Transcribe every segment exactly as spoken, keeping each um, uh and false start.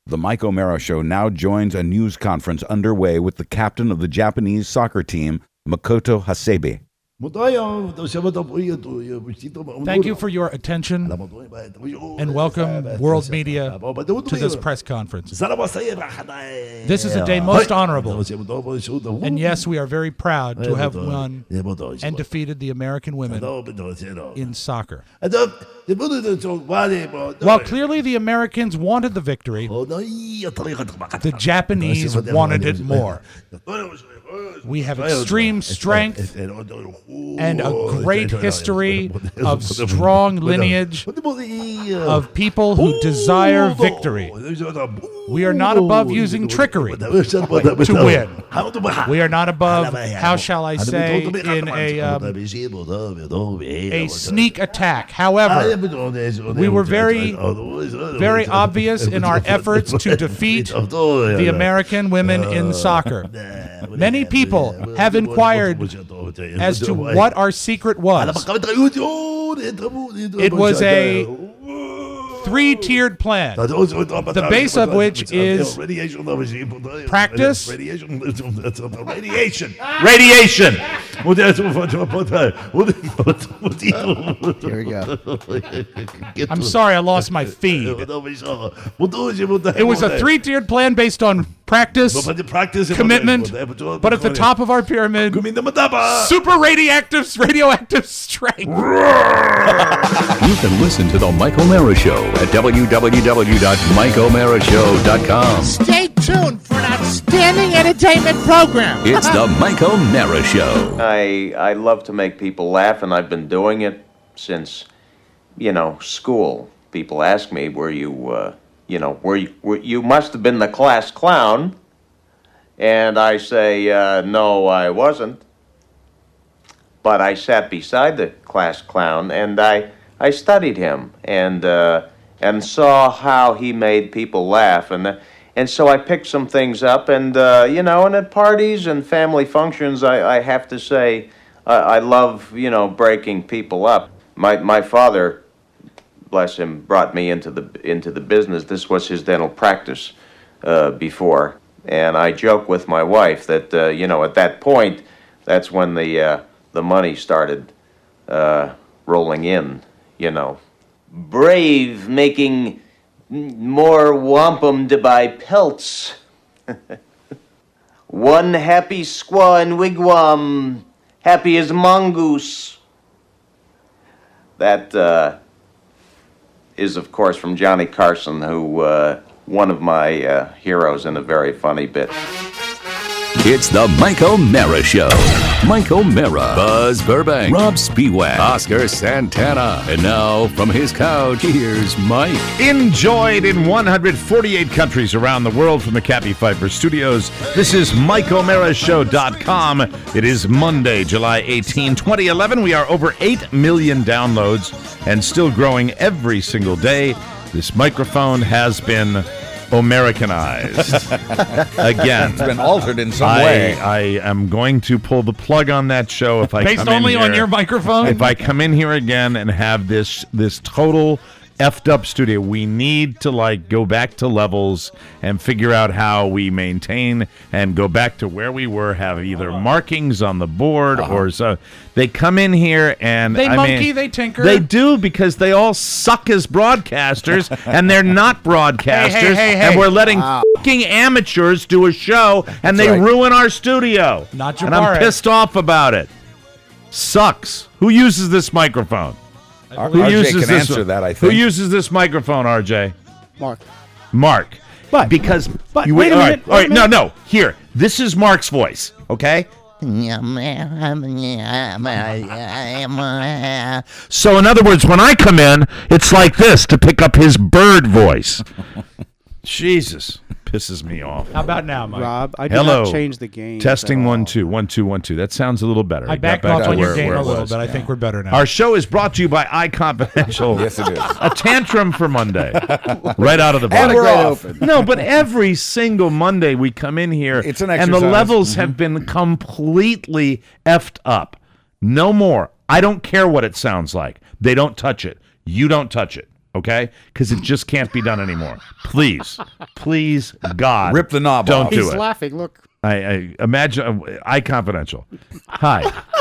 The Mike O'Mara Show now joins a news conference underway with the captain of the Japanese soccer team, Makoto Hasebe. Thank you for your attention and welcome world media to this press conference. This is a day most honorable, and yes, we are very proud to have won and defeated the American women in soccer. While clearly the Americans wanted the victory, the Japanese wanted it more. We have extreme strength and a great history of strong lineage of people who desire victory. We are not above using trickery to win. We are not above, how shall I say, in a, um, a sneak attack. However, we were very, very obvious in our efforts to defeat the American women in soccer. Many people have inquired as to what our secret was. It was a three-tiered plan, the base of which is practice, radiation, radiation. Here we go. I'm sorry, I lost my feed. It was a three-tiered plan based on practice, commitment, but at the top of our pyramid, super radioactive, radioactive strength. You can listen to The Mike O'Mara Show at w w w dot mike o'mara show dot com. Stay tuned for an outstanding entertainment program. It's The Mike O'Mara Show. I, I love to make people laugh, and I've been doing it since, you know, school. People ask me, were you, uh, you know, were you, were, you must have been the class clown. And I say, uh, no, I wasn't. But I sat beside the class clown, and I, I studied him, and, uh, and saw how he made people laugh. And, uh, and so I picked some things up, and, uh, you know, and at parties and family functions, I, I have to say, uh, I love, you know, breaking people up. My, my father, bless him, brought me into the, into the business. This was his dental practice uh, before. And I joke with my wife that, uh, you know, at that point, that's when the, uh, the money started uh, rolling in, you know. Brave making more wampum to buy pelts. One happy squaw in wigwam, happy as mongoose. That uh, is, of course, from Johnny Carson, who, uh, one of my uh, heroes in a very funny bit. It's The Mike O'Mara Show. Mike O'Mara, Buzz Burbank, Rob Spiewak, Oscar Santana. And now, from his couch, here's Mike. Enjoyed in one hundred forty-eight countries around the world from the Cappy Pfeiffer Studios. This is mike o'mara show dot com. It is Monday, July eighteenth, twenty eleven. We are over eight million downloads and still growing every single day. This microphone has been Americanized. Again. It's been altered in some I, way. I am going to pull the plug on that show if I Based come in only here, on your microphone? If I come in here again and have this this total effed up studio, we need to like go back to levels and figure out how we maintain and go back to where we were, have either markings on the board uh-huh. or so. They come in here and they I monkey, mean, they tinker. They do, because they all suck as broadcasters and they're not broadcasters. Hey, hey, hey, hey. And we're letting wow. fucking amateurs do a show and That's they right. ruin our studio. Not And I'm Jabari. pissed off about it. Sucks. Who uses this microphone? R- Who R J uses can this answer that, I think. Who uses this microphone, R J? Mark. Mark. But Because but you wait a all minute, right, all wait a right, no, no. Here. This is Mark's voice, okay? So in other words, when I come in, it's like this to pick up his bird voice. Jesus. Pisses me off. How about now, Mike? Rob, I did Hello. not change the game. Testing one, two, one, two, one, two. That sounds a little better. I It got backed back off to on your where- game where a it little was. bit. I think we're better now. Our show is brought to you by iConfidential. Yes, it is. A tantrum for Monday. Right out of the And box. we're off. No, but every single Monday we come in here It's an and the exercise. levels Mm-hmm. have been completely effed up. No more. I don't care what it sounds like. They don't touch it. You don't touch it. okay? Because it just can't be done anymore. Please, please, God, Rip the knob don't off. do He's it. laughing. Look. I, I imagine uh, iConfidential. Hi.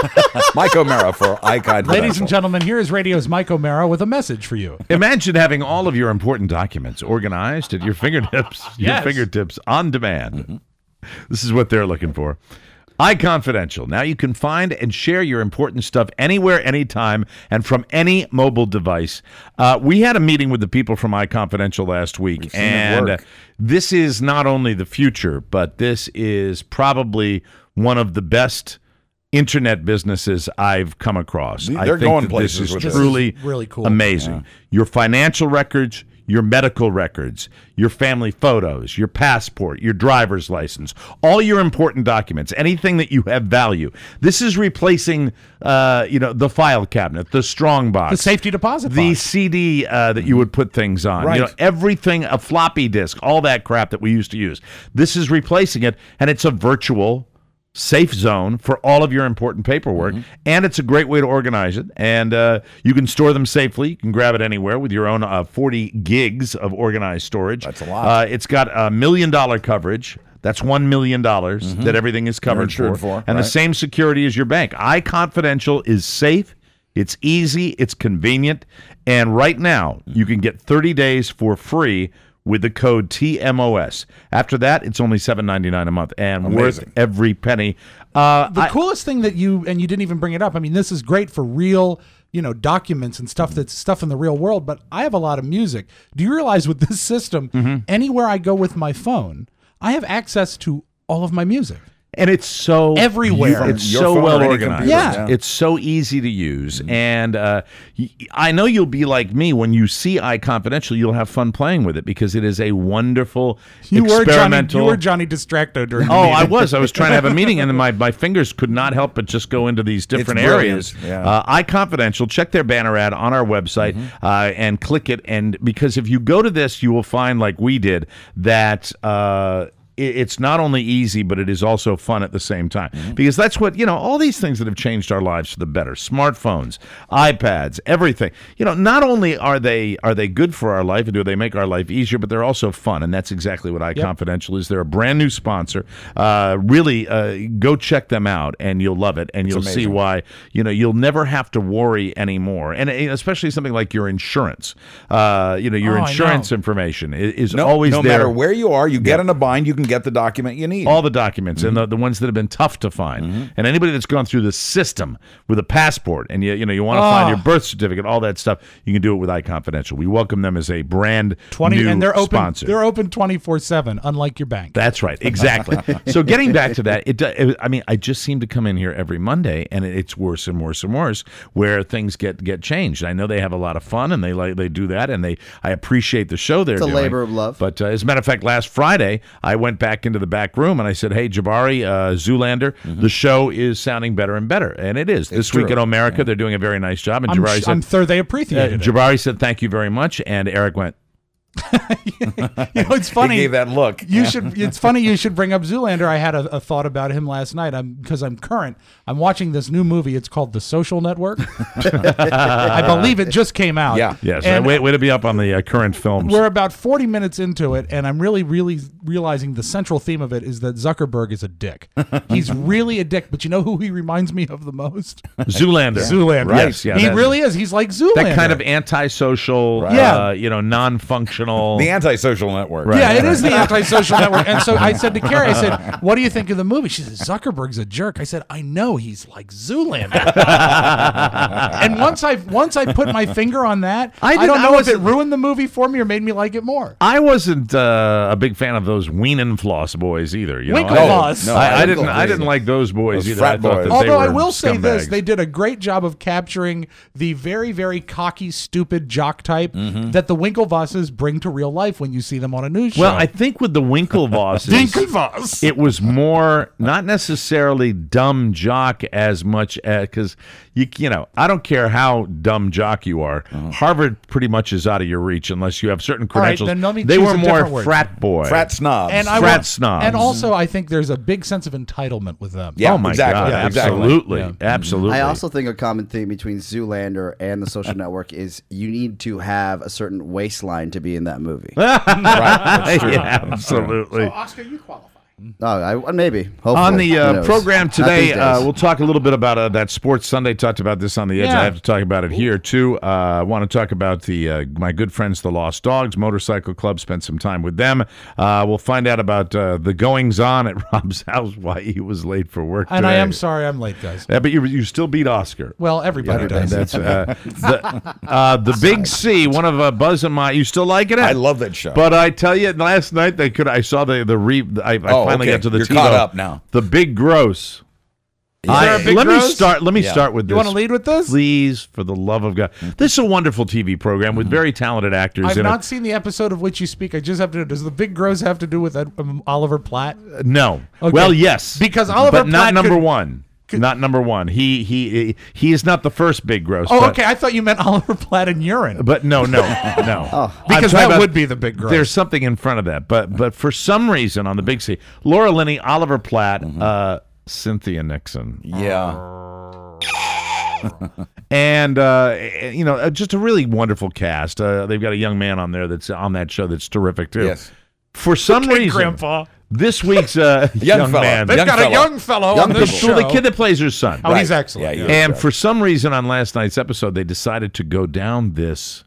Mike O'Mara for Icon. Ladies and gentlemen, here is Radio's Mike O'Mara with a message for you. Imagine having all of your important documents organized at your fingertips, your Yes. fingertips on demand. This is what they're looking for. iConfidential. Now you can find and share your important stuff anywhere, anytime, and from any mobile device. Uh, we had a meeting with the people from iConfidential last week, seen it and work. uh, this is not only the future, but this is probably one of the best internet businesses I've come across. They're I think going that places this is with this. truly This is really cool. amazing. Your financial records, your medical records, your family photos, your passport, your driver's license, all your important documents, anything that you have value. This is replacing, uh, you know, the file cabinet, the strong box, The safety deposit the box. C D uh, that you would put things on, Right. you know, everything, a floppy disk, all that crap that we used to use. This is replacing it, and it's a virtual safe zone for all of your important paperwork, Mm-hmm. and it's a great way to organize it. And uh, you can store them safely. You can grab it anywhere with your own uh, forty gigs of organized storage. That's a lot. Uh, it's got a million dollar coverage. That's one million dollars that everything is covered Mm-hmm. insured for, for, and the right. same security as your bank. iConfidential is safe. It's easy. It's convenient. And right now, you can get thirty days for free with the code T M O S. After that, it's only seven ninety-nine a month and Amazing. worth every penny. Uh, The I- coolest thing that you, and you didn't even bring it up, I mean, this is great for real, you know, documents and stuff that's stuff in the real world, but I have a lot of music. Do you realize with this system, Mm-hmm. anywhere I go with my phone, I have access to all of my music? And it's so Everywhere. It's Your so phone or well any organized. computer, Yeah. yeah. It's so easy to use, and uh, y- I know you'll be like me when you see iConfidential. You'll have fun playing with it because it is a wonderful You were Johnny, experimental. you were Johnny Distracto during the Oh, meeting. I was. I was trying to have a meeting, and then my, my fingers could not help but just go into these different brilliant. areas. Yeah. Uh, iConfidential, check their banner ad on our website Mm-hmm. uh, and click it. And because if you go to this, you will find, like we did, that uh, it- it's not only easy, but it is also fun at the same time. Mm-hmm. Because that's what, you know, all these things that have changed our lives for the better. Smartphones, iPads, everything. You know, not only are they are they good for our life and do they make our life easier, but they're also fun. And that's exactly what iConfidential is. They're a brand new sponsor. Uh, really, uh, go check them out and you'll love it. And you'll see amazing. why, you know, you'll never have to worry anymore. And uh, especially something like your insurance. Uh, you know, your Oh, I insurance know. information i- is No, always no there. matter where you are, you get in a bind, you can get the document you need. All the documents and the, the ones that have been tough to find, and anybody that's gone through the system with a passport, and you you know you want to find your birth certificate, all that stuff, you can do it with iConfidential. We welcome them as a brand twenty new and they're open. sponsor. They're open twenty four seven, unlike your bank. That's right, exactly. So getting back to that, it, do- it. I mean, I just seem to come in here every Monday, and it, it's worse and worse and worse where things get get changed. I know they have a lot of fun, and they like they do that, and they I appreciate the show they're It's a doing. labor of love. But uh, as a matter of fact, last Friday I went back into the back room and I said, "Hey, Jabari, uh, Zoolander, the show is sounding better and better," and it is. This week true. in America, they're doing a very nice job. And I'm, Jabari I'm said, sure they uh, appreciated it. Jabari said, "Thank you very much," and Eric went, You know, it's He funny. gave that look. You should. It's funny you should bring up Zoolander. I had a, a thought about him last night. I'm because I'm current. I'm watching this new movie. It's called The Social Network. I believe it just came out. Yeah. "Yes, And way, way to be up on the uh, current films." we're about forty minutes into it, and I'm really, really realizing the central theme of it is that Zuckerberg is a dick. He's really a dick. But you know who he reminds me of the most? Zoolander, Zoolander. Right? Yes, yeah, he that- really is. He's like Zoolander. that kind of antisocial, Right. Yeah. uh, you know, non-functional. The anti-social network. Yeah, it is the anti-social network. And so I said to Carrie, I said, "What do you think of the movie?" She said, "Zuckerberg's a jerk." I said, "I know, he's like Zoolander." And once I once I put my finger on that, I I, didn't- don't I know if it wasn't- ruined the movie for me or made me like it more. I wasn't uh, a big fan of those Wienenfloss boys either. You know, Winklevoss. I, No, I, I I didn't. don't I didn't believe like those boys Those either. frat I thought boys. that Although they I were will say this, scumbags. they did a great job of capturing the very, very cocky, stupid jock type Mm-hmm. that the Winklevosses bring bring to real life when you see them on a news show. Well, I think with the Winklevosses, Dinkelvoss. it was more not necessarily dumb jock as much as because you you know I don't care how dumb jock you are. Uh-huh. Harvard pretty much is out of your reach unless you have certain All right, credentials. then let me they choose were a more different word. frat boy, Frat snobs. and I frat want- snobs. And also, I think there's a big sense of entitlement with them. Yeah, oh my exactly. god, Yeah, exactly. absolutely, Yeah. absolutely. I also think a common theme between Zoolander and The Social Network is you need to have a certain waistline to be in that movie. Right, that's true. yeah, absolutely. Oscar, you qualify. Oh, I, maybe. Hopefully. On the Who uh, knows? program Not today, these days. uh, we'll talk a little bit about uh, that Sports Sunday. Talked about this on the edge. Yeah. I have to talk about it here too. Uh, I want to talk about the uh, my good friends, the Lost Dogs Motorcycle Club. Spent some time with them. Uh, we'll find out about uh, the goings on at Rob's house, why he was late for work. And today. I am sorry I'm late, guys. Yeah, but you you still beat Oscar. Well, everybody does. That's uh, the uh, the Big C. One of uh, Buzz and my. You still liking it? I love that show. But I tell you, last night they could. I saw the the re. I, I Oh, finally okay. got to the You're TiVo. caught up now. The Big Gross. I- there a Big let me Gross? start. Let me Yeah. start with this. You want to lead with this? Please, for the love of God. This is a wonderful T V program with very talented actors I've in not it. seen the episode of which you speak. I just have to. Does the Big Gross have to do with um, Oliver Platt? No. Okay. Well, yes, Because Oliver but not Platt number could- one. Not number one. He he he is not the first Big Gross. Oh, but, okay. I thought you meant Oliver Platt and urine. But no, no, no. Oh. I'm Because talking that about- would be the Big Gross. There's something in front of that, but but for some reason on the Big C, Laura Linney, Oliver Platt, uh, Cynthia Nixon, yeah. and uh, you know, uh, just a really wonderful cast. Uh, they've got a young man on there that's on that show that's terrific too. Yes. For some Okay, reason, Grandpa. this week's uh, Young young, fella. man, They've Young got fellow. a young fellow Young on this people. well, show. the kid that plays her son. Oh, he's excellent. Yeah, Yeah. yeah. And for some reason on last night's episode, they decided to go down this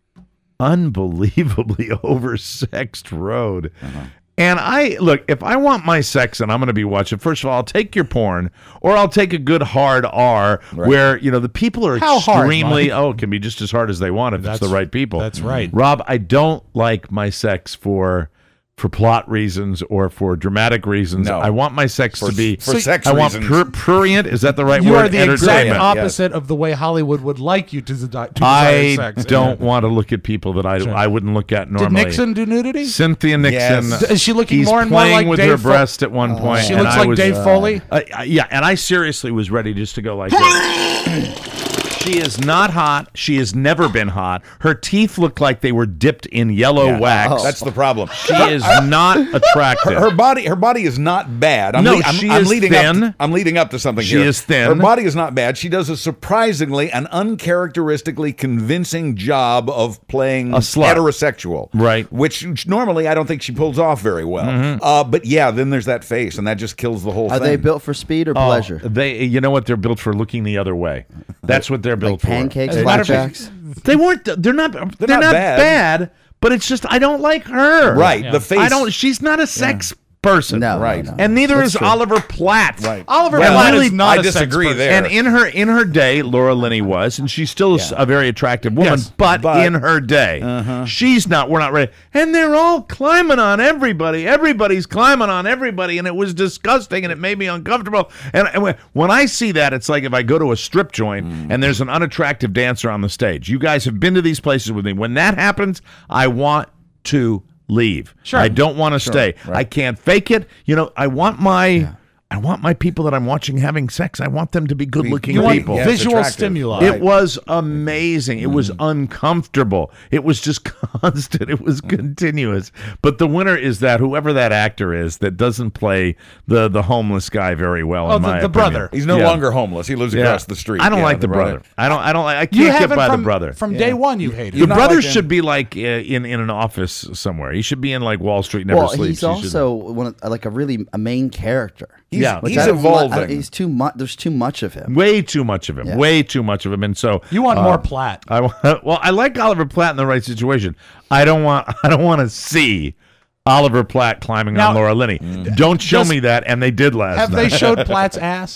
unbelievably oversexed road. Uh-huh. And I look, if I want my sex and I'm going to be watching, first of all, I'll take your porn or I'll take a good hard R where, you know, the people are How hard, extremely, Mike? oh, it can be just as hard as they want if That's- it's the right people. that's right. Rob, I don't like my sex for for plot reasons or for dramatic reasons. No. I want my sex For- to be for sex I want reasons. prur- prurient. Is that the right You word? are the exact Entertainment. opposite of the way Hollywood would like you to, desi- to desire I sex. don't want to look at people that I I wouldn't look at Did normally. Nixon do nudity? Cynthia Nixon. Yes. Is she looking he's more and more playing like with Dave her Fo- breast at one point. She and looks I like was, Dave Foley. Uh, uh, yeah, and I seriously was ready just to go like this. She is not hot. She has never been hot. Her teeth look like they were dipped in yellow Yeah. wax. That's the problem. She is not attractive. Her body, her body is not bad. I'm No, le- I'm, she I'm is leading thin. Up to, I'm leading up to something She here. is thin. Her body is not bad. She does a surprisingly and uncharacteristically convincing job of playing A slut. heterosexual, Right. Which normally I don't think she pulls off very well. Mm-hmm. Uh, but yeah, then there's that face, and that just kills the whole Are thing. they built for speed or Oh, pleasure? they, you know what? They're built for looking the other way. That's what they're built Like for. pancakes, As a matter of blackjacks? They weren't. They're not. They're, not not, bad. bad. But it's just I don't like her. Right, the face. I don't. She's not a sex person. No, Right. no, no. And neither That's is true. Oliver Platt. Right. Oliver Well, Platt really, is not I a sex disagree person. there. And in her in her day, Laura Linney was, and she's still Yeah. a very attractive woman. Yes, but, but- in her day, Uh-huh. she's not. We're not ready. And they're all climbing on everybody. Everybody's climbing on everybody, and it was disgusting, and it made me uncomfortable. And, and when- when I see that, it's like if I go to a strip joint Mm. and there's an unattractive dancer on the stage. You guys have been to these places with me. When that happens, I want to leave. Sure. I don't want to stay. I can't fake it. You know, I want my I want my people that I'm watching having sex. I want them to be good-looking You want people. Yes, visual attractive. stimuli. Right. It was amazing. It was uncomfortable. It was just constant. It was continuous. But the winner is that whoever that actor is that doesn't play the the homeless guy very well. Oh, in the- my the opinion. brother. He's no Yeah. longer homeless. He lives Yeah. across the street. I don't Yeah, like the brother. I don't. I don't like. I You can't get haven't by from, the brother. From day one, you hated the him. not brother like him. should be like uh, in in an office somewhere. He should be in like Wall Street Never Well, Sleeps. he's He should- also one of, like a really a main character. He's, Yeah. Which he's I don't li- evolving. I- he's too much. There's too much of him. way too much of him. Yeah. Way too much of him. And so You want uh, more Platt. I want, well, I like Oliver Platt in the right situation. I don't want. I don't want to see Oliver Platt climbing Now- on Laura Linney. Don't show Does- me that, and they did last Have night. they showed Platt's ass?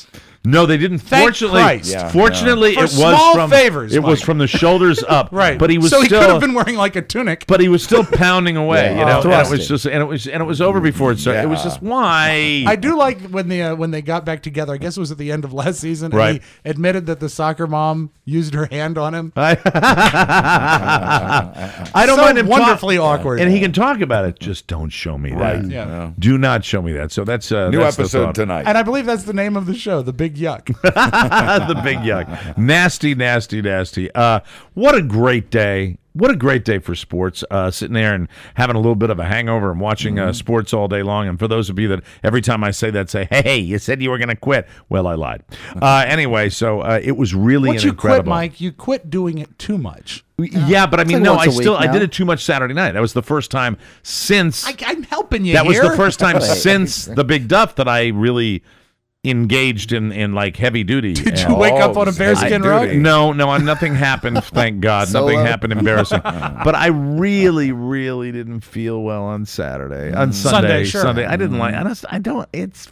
No, they didn't. Thank fortunately, Christ. Yeah, fortunately, no. it For was small from favors, It was Mike. from the shoulders up. Right. But he was so he still. could have been wearing like a tunic. But he was still pounding away, Yeah. you know. Oh, and it was thrusting. just, and it was, and it was over before it started. It was Yeah. just why. I do like when they uh, when they got back together. I guess it was at the end of last season. And Right. he admitted that the soccer mom used her hand on him. I, I don't So mind him talk- wonderfully awkward. and he can talk about it. Just don't show me that. Right. Yeah. Do not show me that. So that's uh, New that's the episode thought. tonight. And I believe that's the name of the show, The Big Yuck. The big yuck. Nasty, nasty, nasty. Uh, what a great day. What a great day for sports. Uh, sitting there and having a little bit of a hangover and watching uh, sports all day long. And for those of you that every time I say that say, hey, you said you were going to quit. Well, I lied. Uh, anyway, so uh, it was really Once an you incredible. quit, Mike, you quit doing it too much. Yeah, but I mean, like no, once I a still week I did now. it too much Saturday night. That was the first time since I, I'm helping you that was here. the first time since the Big Duff that I really engaged in, in like heavy duty. Did And- you wake up on a Oh, bearskin heavy rug? duty. No, no, nothing happened. Thank God, Solo? nothing happened embarrassing. But I really, really didn't feel well on Saturday, on Sunday, Sunday, sure. Sunday. I didn't like. I just, I don't. It's.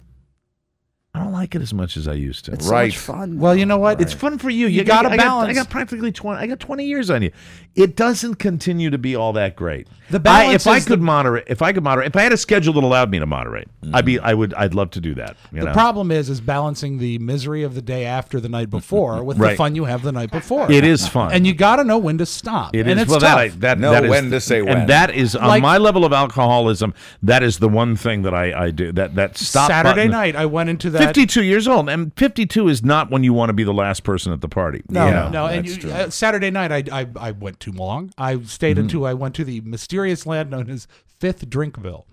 I don't like it as much as I used to. It's Right. so much fun. Well, you know what? It's fun for you. You got- gotta I got- balance. I got practically twenty. I got twenty years on you. It doesn't continue to be all that great. The I, balance if I is could the- moderate, if I could moderate, if I had a schedule that allowed me to moderate, I'd be. I would. I'd love to do that. You The know? problem is, is balancing the misery of the day after the night before with the Right. fun you have the night before. It is fun. and you got to know when to stop. It and is it's well tough. that I, that Know that is- when to say when. and that is on Like- my level of alcoholism. That is the one thing that I, I do. That that stop Saturday button. night, I went into that. Fifty-two years old, and fifty-two is not when you want to be the last person at the party. No, You know? no. And that's you, true. uh, Saturday night, I, I I went too long. I stayed Mm-hmm. until I went to the mysterious land known as Fifth Drinkville.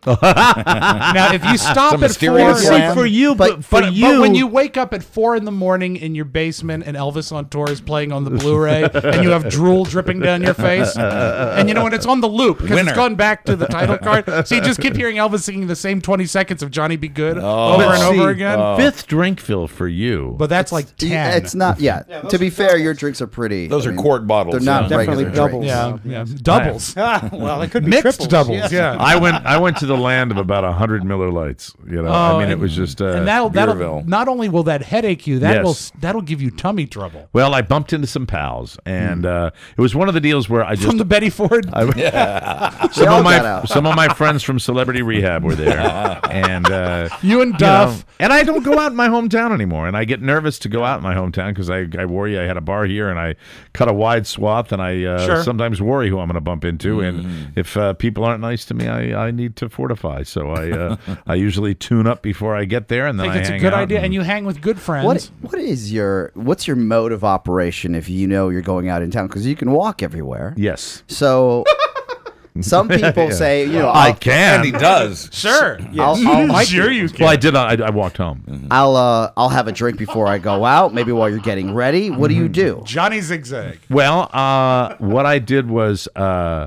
Now, if you stop Some at four, mysterious land? for you, but, But- for but, you, but when you wake up at four in the morning in your basement and Elvis on tour is playing on the Blu-ray and you have drool dripping down your face, and you know what, it's on the loop because it's Winner. gone back to the title card, so you just keep hearing Elvis singing the same twenty seconds of Johnny Be Good Oh. over But and over see, again. Fifth Drinkville for you. But that's like ten. Yeah, It's not. Yeah. to be fair, your drinks are pretty. Those I are mean, quart bottles. They're not Yeah. regular Definitely drinks. doubles. yeah, yeah, doubles, well, it could be mixed triples. doubles. Yeah. I went. I went to the land of about a hundred Miller Lights. You know, Oh, I mean, it and- was just. Uh, and that'll that'll Beerville. not only will that headache you, that Yes. will that'll give you tummy trouble well, I bumped into some pals, and uh, it was one of the deals where I just from the Betty Ford. I, They some all of got my out. some of my friends from Celebrity Rehab were there, and uh, you and you Duff. know, and I don't go out in my hometown anymore, and I get nervous to go out in my hometown because I, I worry I had a bar here and I cut a wide swath, and I uh, Sure. sometimes worry who I'm going to bump into, and if uh, people aren't nice to me, I, I need to fortify. So I uh, I usually tune up before I get there, and I then think I it's a hang good out idea, and- and you hang with good friends. What what is your what's your mode of operation if you know you're going out in town because you can walk everywhere. yes, So some people Yeah. say you know I I'll, can. And he does. Sure. I'll, I'll, Sure you can. Well, I did. I, I walked home. I'll uh, I'll have a drink before I go out. Maybe while you're getting ready. What do you do? Johnny Zigzag. Well, uh, what I did was uh,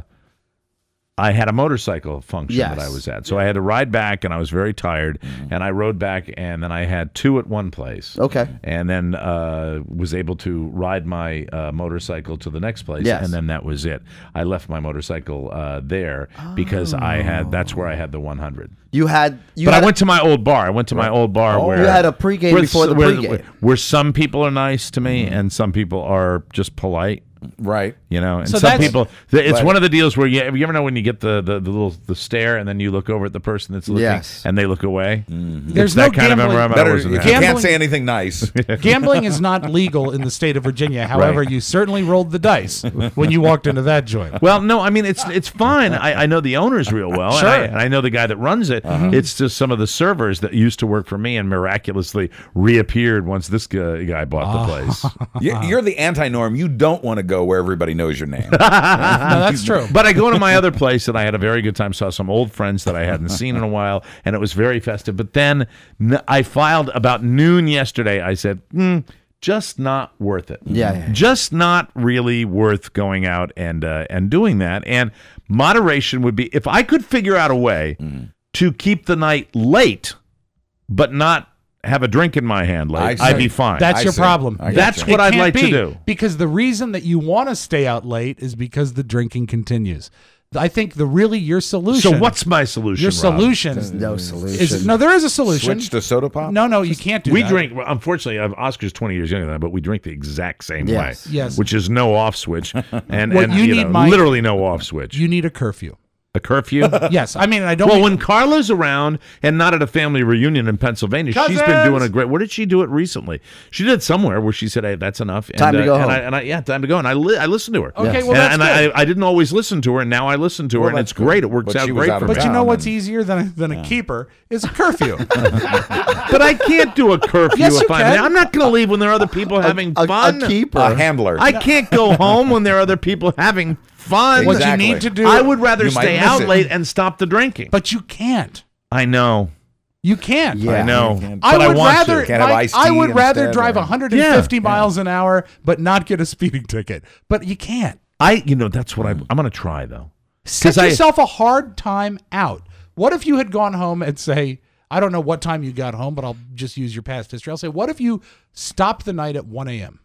I had a motorcycle function Yes. that I was at. So I had to ride back, and I was very tired. And I rode back, and then I had two at one place. Okay. And then uh, was able to ride my uh, motorcycle to the next place. Yes. And then that was it. I left my motorcycle uh, there because I had that's where I had the one hundred. You had you But had I went to my old bar. I went to my old bar where you had a pregame where, before the where, pregame. Where, where some people are nice to me and some people are just polite. Right. You know, and So some that's- people. th- It's But- one of the deals where you, you ever know when you get the, the, the little the stare and then you look over at the person that's looking Yes. and they look away. There's It's that no kind of gambling- environment. I Better, if wasn't you having. Gambling- can't say anything nice. Gambling is not legal in the state of Virginia. However, Right. you certainly rolled the dice when you walked into that joint. Well, no, I mean it's it's fine. I, I know the owners real well, Sure. and, I, and I know the guy that runs it. It's just some of the servers that used to work for me and miraculously reappeared once this guy, guy bought the place. You- You're the anti-norm. You don't want to go where everybody knows your name. No, that's true. But I go to my other place and I had a very good time. Saw some old friends that I hadn't seen in a while, and it was very festive. But then n- I filed about noon yesterday. I said, hmm, just not worth it. Yeah, yeah. Just not really worth going out and uh, and doing that. And moderation would be if I could figure out a way to keep the night late, but not have a drink in my hand late, I I'd see. be fine. That's I your see. problem. I get That's you. what It I'd can't like to be, do. Because the reason that you want to stay out late is because the drinking continues. I think the really your solution. So what's my solution? Your Rob? solution. There's no solution. Is, no, there is a solution. Switch to soda pop? No, no, you can't do We that. drink. Well, unfortunately, uh, Oscar's twenty years younger than that, but we drink the exact same Yes. way. Yes. Which is no off switch, and, What and you you, need, know, Mike- literally no off switch. You need a curfew. A curfew. Yes, I mean I don't. Well, mean- when Carla's around and not at a family reunion in Pennsylvania, she's been Cousins! doing a great. Where did she do it recently? She did it somewhere where she said, "Hey, that's enough." And, Time to uh, go and home. I, and I, yeah, time to go. And I, li- I listened to her. Okay, Yes. well and that's and good. I, I didn't always listen to her, and now I listen to her, Well, and that's it's great. It good. works But out she was great out for of me. but you know town what's and- easier than a, than a keeper is a curfew. But I can't do a curfew Yes, if you I'm can. there. I'm not going to leave when there are other people having a, fun. a keeper. A handler. I can't go home when there are other people having fun. What Exactly. you need to do. I would rather You might stay miss out it. late and stop the drinking. but you can't. I know. You can't. Yeah. I know. can't. But I I would want rather. to. Can't have Mike, iced I tea would rather instead, drive or- one hundred fifty Yeah. miles an hour, but not get a speeding ticket. But you can't. I, you know, that's what I, I'm going to try though. Set I- yourself a hard time out. What if you had gone home and say, I don't know what time you got home, but I'll just use your past history. I'll say, what if you stopped the night at one a.m.?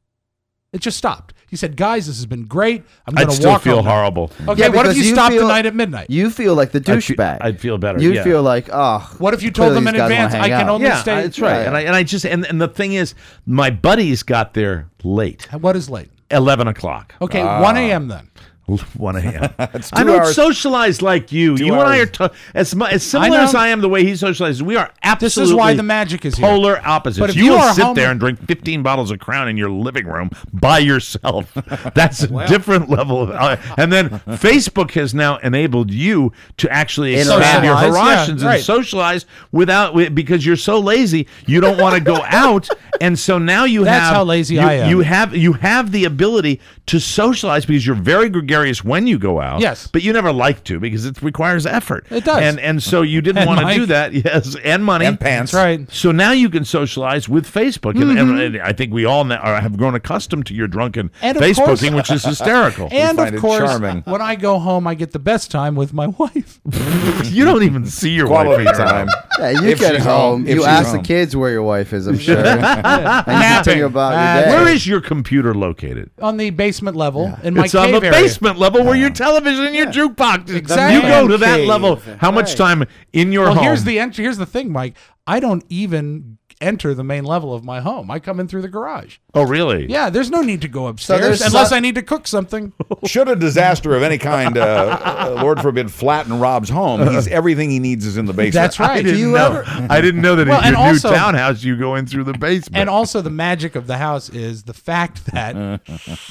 It just stopped. You said, guys, this has been great. I'm going I'd to still walk feel home now." horrible. Okay, Yeah, what if because you, you stopped feel- the night at midnight? You feel like the I'd feel- douchebag. I'd feel better, You'd yeah. feel like, oh. What if you told clearly them in these guys wanna advance, hang I can out. only Yeah, stay? that's right. Yeah. And I and I just and, and the thing is, my buddies got there late, What is late? eleven o'clock. Okay, one a.m. then. one a.m. It's I two don't hours. socialize like you. Two you and I are hours. to- as mu- as I similar know. as I am the way he socializes. We are absolutely This is why the magic is here. polar opposites. But if you you will are sit home- there and drink fifteen bottles of Crown in your living room by yourself. That's a different level of. Uh, and then Facebook has now enabled you to actually expand your Socialize, yeah, horizons right. and socialize without wi- because you're so lazy. You don't want to go out, and so now you That's have how lazy you, I am. You have you have the ability to socialize because you're very gregarious when you go out. Yes. But you never like to because it requires effort. It does. And and so you didn't And want to Mike. do that. Yes, and money. And pants. That's right. So now you can socialize with Facebook, and, Mm-hmm. and, and I think we all now are, have grown accustomed to your drunken And of Facebooking, course- which is hysterical. And find of it course, charming. when I go home, I get the best time with my wife. You don't even see your wife Quality when you're time. out. Yeah, you If get she's home. home. If You she's ask the home. kids where your wife is, I'm sure. and you Napping. think about Uh, your day. Where is your computer located? On the basement level in my It's on cave the area. basement level where your television and your jukebox is. Exactly. You go to Man that cave. level. How much time in your Well, home? here's the ent- here's the thing, Mike. I don't even enter the main level of my home. I come in through the garage. oh, really? Yeah, there's no need to go upstairs there's unless some- I need to cook something. Should a disaster of any kind, uh, uh, Lord forbid, flatten Rob's home, he's everything he needs is in the basement. That's I right. didn't you know. ever- I didn't know that Well, in and your also- new townhouse you go in through the basement. And also the magic of the house is the fact that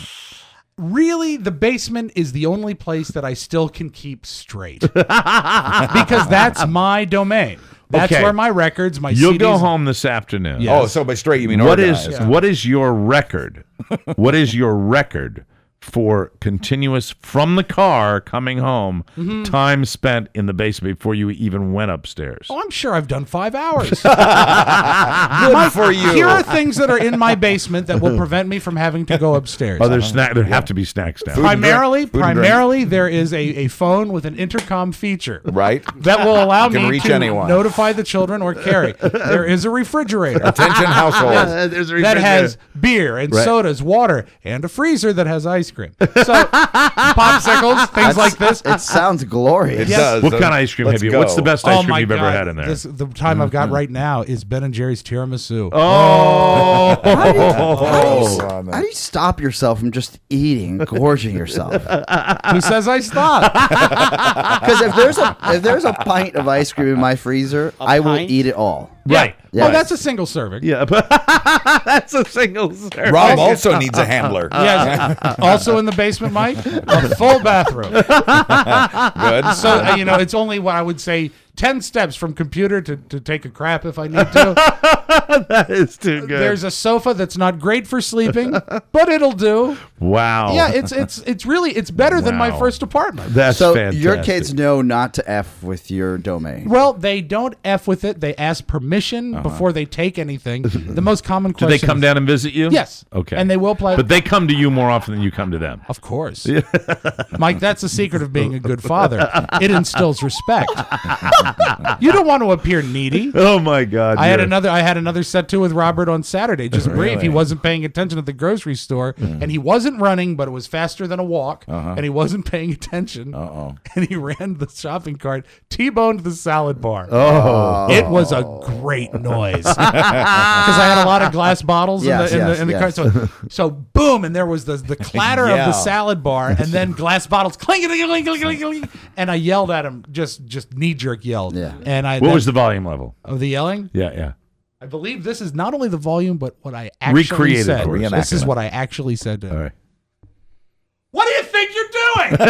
really the basement is the only place that I still can keep straight. Because that's my domain. That's Okay. where my records, my You'll C Ds. go home this afternoon. Yeah. Oh, so by straight you mean What is organized. what is your record? What is your record for continuous from the car coming home time spent in the basement before you even went upstairs? Oh, I'm sure I've done five hours. Good for you. Here are things that are in my basement that will prevent me from having to go upstairs. Oh, there's snack. There have to be snacks now. Food and drink. primarily, Food and drink. primarily, there is a, a phone with an intercom feature Right? that will allow Can me reach to anyone. notify the children or Carrie. There is a refrigerator Attention household. There's a that refrigerator. has beer and Right. sodas, water, and a freezer that has ice cream. So popsicles, things like this. It sounds glorious. It does. What kind of ice cream Let's have you? go. What's the best ice Oh cream my you've God. ever had in there? This, the time I've got right now is Ben and Jerry's tiramisu. oh, Oh, How do you stop yourself from just eating, gorging yourself? Who says I stop? Because if there's a if there's a pint of ice cream in my freezer, I will pint? eat it all. right. Yeah. Oh, that's a single serving. Yeah, but that's a single serve. Rob also needs a handler. Yes. Also in the basement, Mike, a full bathroom. Good. So uh, you know, it's only what I would say ten steps from computer to, to take a crap if I need to. That is too good. There's a sofa that's not great for sleeping, but it'll do. wow. Yeah, it's it's it's really it's better than my Wow. first apartment. that's So fantastic. your kids know not to f with your domain. Well, they don't f with it. They ask permission before they take anything. The most common Do question. they come is- down and visit you? Yes. Okay. And they will play. But they come to you more often than you come to them. Of course. Mike, that's the secret of being a good father. It instills respect. You don't want to appear needy. Oh my God! I had you're- another. I had another set two with Robert on Saturday. Just brief. He wasn't paying attention at the grocery store, and he wasn't running, but it was faster than a walk, and he wasn't paying attention. Uh oh. And he ran the shopping cart, T-boned the salad bar. Oh, It was a great noise because I had a lot of glass bottles Yes, in the in yes, the, in the yes. cart. So, so boom, and there was the the clatter Yeah. of the salad bar, and then glass bottles clink, clink, clink, clink, clink, clink, and I yelled at him, just just knee jerk yelled. Yeah. And I what then- was the volume level? of the yelling? Yeah, yeah. I believe this is not only the volume, but what I actually Recreated, said. of course. This is what I actually said to him. All right. What do you think you're doing?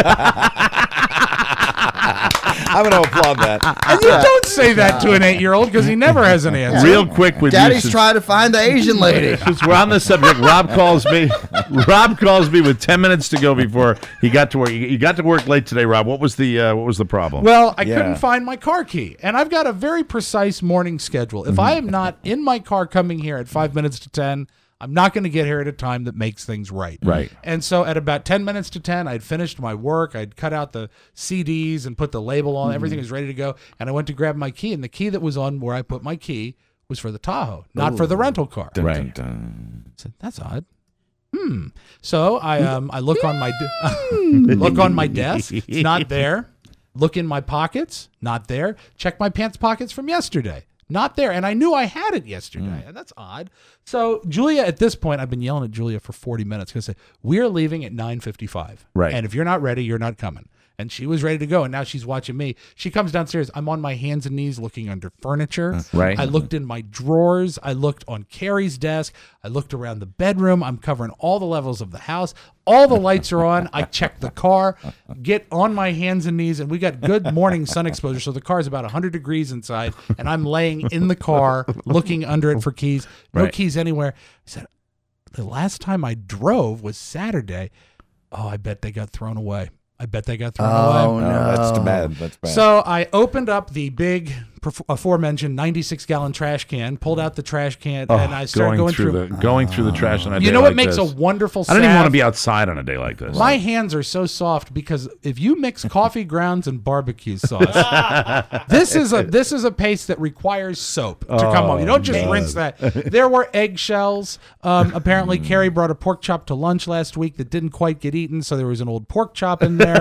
I'm going to applaud that. And you don't say that to an eight-year-old because he never has an answer. Real quick with Daddy's you. trying to find the Asian lady. Since we're on the subject, Rob calls me. Rob calls me with ten minutes to go before he got to work. You got to work late today, Rob. What was the uh, what was the problem? Well, I Yeah. couldn't find my car key, and I've got a very precise morning schedule. If I am not in my car coming here at five minutes to ten, I'm not going to get here at a time that makes things right. Right. And so at about ten minutes to ten, I'd finished my work. I'd cut out the C Ds and put the label on. Everything was ready to go. And I went to grab my key, and the key that was on where I put my key was for the Tahoe, not for the rental car. Dun, Right. dun, dun. I said, that's odd. Hmm. So I um I look on my de- look on my desk. It's not there. Look in my pockets. Not there. Check my pants pockets from yesterday. Not there. And I knew I had it yesterday. And that's odd. So Julia, at this point, I've been yelling at Julia for forty minutes because we're leaving at nine fifty-five. Right. And if you're not ready, you're not coming. And she was ready to go, and now she's watching me. She comes downstairs. I'm on my hands and knees looking under furniture. Right. I looked in my drawers. I looked on Carrie's desk. I looked around the bedroom. I'm covering all the levels of the house. All the lights are on. I checked the car. Get on my hands and knees, and we got good morning sun exposure. So the car is about one hundred degrees inside, and I'm laying in the car looking under it for keys. No Right. keys anywhere. I said, the last time I drove was Saturday. Oh, I bet they got thrown away. I bet they got thrown Oh, away. Oh, no. that's too bad. That's bad. So I opened up the big perf- aforementioned ninety-six gallon trash can, pulled out the trash can, Oh, and I started going, through, through. the going through the trash on a you day know like what makes this. a wonderful I don't even want to salve? be outside on a day like this. My hands are so soft because if you mix coffee grounds and barbecue sauce, this is a this is a paste that requires soap to come Oh, off. You don't just God. rinse that. There were eggshells. Um, apparently, Carrie brought a pork chop to lunch last week that didn't quite get eaten, so there was an old pork chop in there.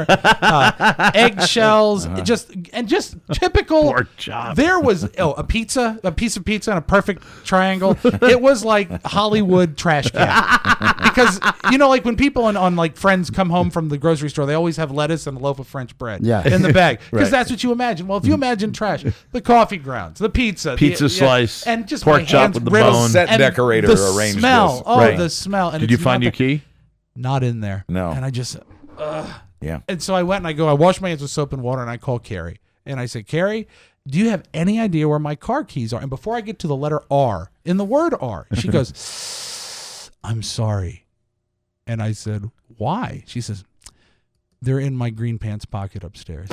Uh, eggshells, just and just typical Pork chop. There was oh a pizza, a piece of pizza in a perfect triangle. It was like Hollywood trash can because you know, like when people on, on like Friends come home from the grocery store, they always have lettuce and a loaf of French bread Yeah. in the bag because Right. that's what you imagine. Well, if you imagine trash, the coffee grounds, the pizza, the- Pizza yeah, slice, and just pork my chop hands with the riddled, bone. Set and decorator the arranged smell. this. Oh, Right. the smell. And Did it's you find not your the- key? Not in there. No. And I just. Yeah. And so I went and I go, I wash my hands with soap and water, and I call Carrie. And I said, Carrie, do you have any idea where my car keys are? And before I get to the letter R, in the word R, she goes, I'm sorry. And I said, why? She says, they're in my green pants pocket upstairs.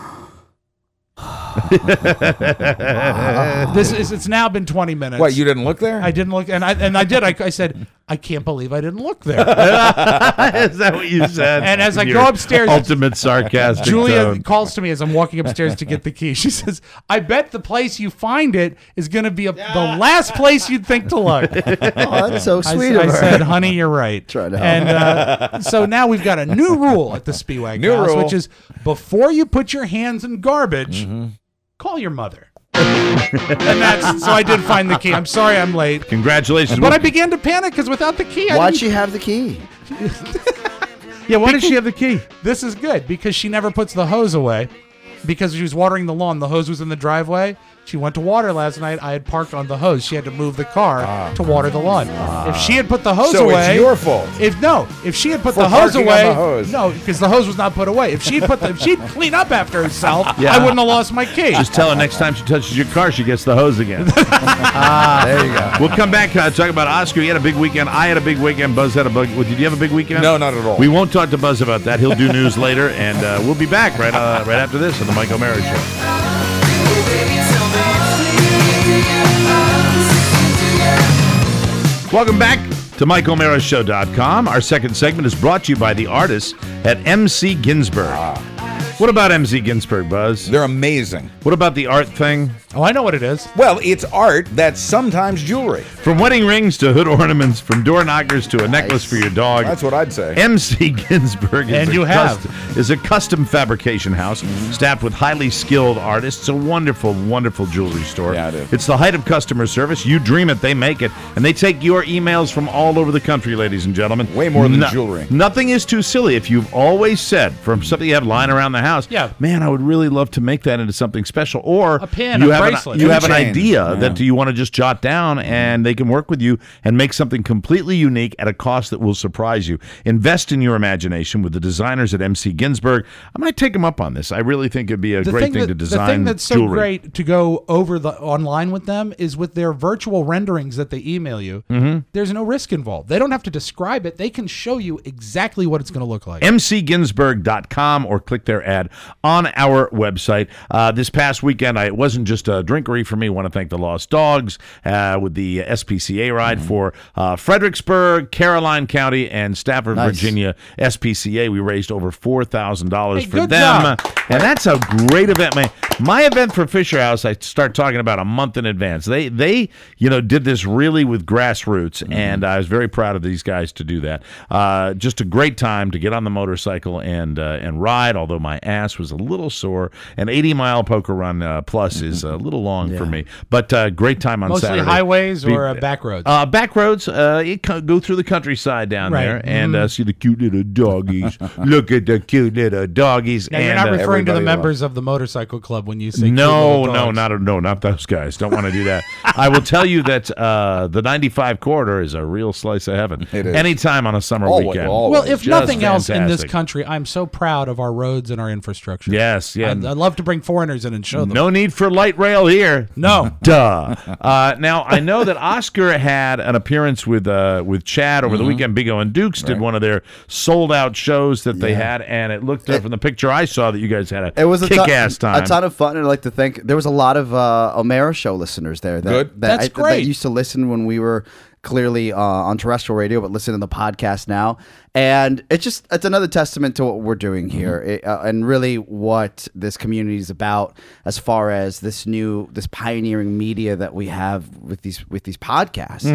This is, it's now been twenty minutes. What, you didn't look there? I didn't look, and I and I did. I, I said, I can't believe I didn't look there. Is that what you said? And as I Your go upstairs- ultimate sarcastic Julia tone. calls to me as I'm walking upstairs to get the key. She says, I bet the place you find it is going to be a, the last place you'd think to look. Oh, that's so I, sweet I of her. said, honey, you're right. Trying to help. And uh, so now we've got a new rule at the Spiewag New house, rule. which is before you put your hands in garbage, Mm-hmm. call your mother. And that's so I did find the key. I'm sorry I'm late. Congratulations. But What- I began to panic because without the key, I Why'd didn't- she have the key? yeah, why did she have the key? This is good because she never puts the hose away because she was watering the lawn. The hose was in the driveway. She went to water last night. I had parked on the hose. She had to move the car to water the lawn. If she had put the hose So it's away, your fault. If no, if she had put For the hose parking on away, the hose. no, because the hose was not put away. If she'd put the, if she'd clean up after herself, Yeah. I wouldn't have lost my key. Just tell her next time she touches your car, she gets the hose again. There you go. We'll come back uh, talk about Oscar. He had a big weekend. I had a big weekend. Buzz had a big. Did you have a big weekend? No, not at all. We won't talk to Buzz about that. He'll do news later, and uh, we'll be back right uh, right after this on the Mike O'Mara Show. Welcome back to Mike O'Mara Show dot com. Our second segment is brought to you by the artists at M C Ginsburg. What about M Z Ginsburg, Buzz? They're amazing. What about the art thing? Oh, I know what it is. Well, it's art that's sometimes jewelry. From wedding rings to hood ornaments, from door knockers to a necklace for your dog. That's what I'd say. M C Ginsburg is, And a, you have. custom, is a custom fabrication house Mm-hmm. staffed with highly skilled artists. A wonderful, wonderful jewelry store. Yeah, it is. It's the height of customer service. You dream it, they make it. And they take your emails from all over the country, ladies and gentlemen. Way more than jewelry. Nothing is too silly. If you've always said, from something you have lying around the house, Yeah. man, I would really love to make that into something special. Or A pin, you a have bracelet. An, you have an Chain. idea Yeah. that you want to just jot down, and they can work with you and make something completely unique at a cost that will surprise you. Invest in your imagination with the designers at M C Ginsburg. I might take them up on this. I really think it'd be a The great thing, thing that, to the design thing that's so jewelry. great to go over the online with them is with their virtual renderings that they email you. Mm-hmm. There's no risk involved. They don't have to describe it. They can show you exactly what it's going to look like. M C Ginsburg dot com or click their ad on our website. Uh, this past weekend, I, it wasn't just a drinkery for me. I want to thank the Lost Dogs uh, with the S P C A ride Mm-hmm. for uh, Fredericksburg, Caroline County, and Stafford, Nice. Virginia S P C A. We raised over four thousand dollars Hey, for good them. job. And that's a great event, man. My event for Fisher House, I start talking about a month in advance. They, they, you know, did this really with grassroots, Mm-hmm. and I was very proud of these guys to do that. Uh, just a great time to get on the motorcycle and uh, and ride. Although my ass was a little sore, an eighty mile poker run uh, plus is a little long for me, but uh, great time on Mostly Saturday. highways Be- or uh, back roads? Uh, back roads. Uh, you co- go through the countryside down Right. there and uh, Mm. see the cute little doggies. Look at the cute little doggies. now, you're and, not uh, referring to the everybody members of the motorcycle club when you say cute no, little no, dogs. not no, not those guys. Don't want to do that. I will tell you that uh, the ninety-five corridor is a real slice of heaven. It is. Anytime on a summer Always, weekend. always. Well, if Just nothing else in this fantastic. country, I'm so proud of our roads and our infrastructure. Yes, yeah. I'd, I'd love to bring foreigners in and show them. No need for light rail here. No. Duh. Uh, now I know that Oscar had an appearance with uh, with Chad over the weekend. Big O and Dukes did one of their sold out shows that they Yeah. had, and it looked uh, from the picture I saw that you guys had a It was a kick ton, ass time. a ton of fun, and I'd like to thank. There was a lot of uh, Omera show listeners there. That, Good. That That's I, great. That used to listen when we were clearly uh, on terrestrial radio, but listen to the podcast now. And it's just it's another testament to what we're doing here, it, uh, and really what this community is about, as far as this new, this pioneering media that we have with these with these podcasts,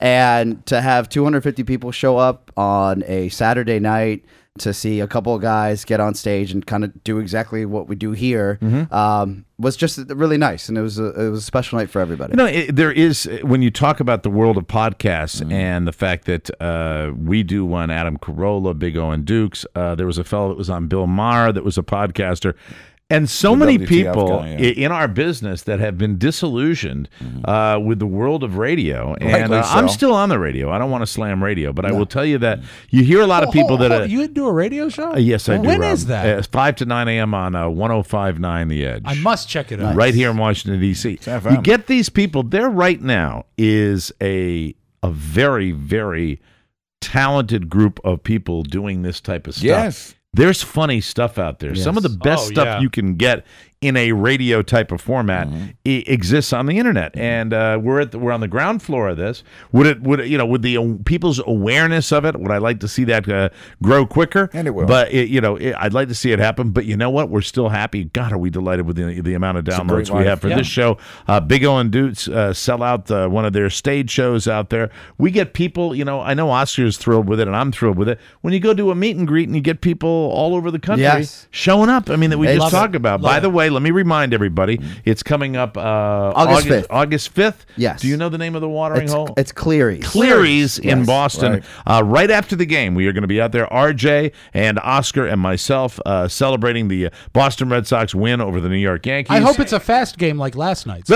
and to have two hundred fifty people show up on a Saturday night to see a couple of guys get on stage and kind of do exactly what we do here um, was just really nice, and it was a, it was a special night for everybody. You know, it, there is, when you talk about the world of podcasts and the fact that uh, we do one, Adam Carolla, Big O and Dukes, uh, there was a fellow that was on Bill Maher that was a podcaster. And so The many W T F people guy, yeah. i- in our business that have been disillusioned uh, with the world of radio. And Rightly uh, I'm so. still on the radio. I don't want to slam radio, but I will tell you that you hear a lot of Oh, people oh, that oh, are. you do a radio show? Uh, yes, I do. When Rob. is that? Uh, five to nine a.m. on uh, one oh five point nine The Edge. I must check it out. Right here in Washington, D C F You M. get these people. There right now is a a very, very talented group of people doing this type of stuff. Yes. There's funny stuff out there. Some of the best Oh, stuff yeah. you can get in a radio type of format I- exists on the internet, and uh, we're at the, we're on the ground floor of this. Would it would it, you know would the uh, people's awareness of it? Would I like to see that uh, grow quicker? And it will. But it, you know, it, I'd like to see it happen. But you know what? We're still happy. God, are we delighted with the the amount of a great downloads we life. have for Yeah. this show? Uh, Big O and Dukes uh, sell out uh, one of their stage shows out there. We get people. You know, I know Oscar's thrilled with it, and I'm thrilled with it. When you go to a meet and greet and you get people all over the country Yes. showing up. I mean, that we Hey, just love talked it. about. Love By it. the way, let me remind everybody, it's coming up uh, August fifth. August fifth. Yes. Do you know the name of the watering It's, hole? it's Cleary's. Cleary's in Yes. Boston. Right. Uh, right after the game, we are going to be out there. R J and Oscar and myself uh, celebrating the uh, Boston Red Sox win over the New York Yankees. I hope it's a fast game like last night's.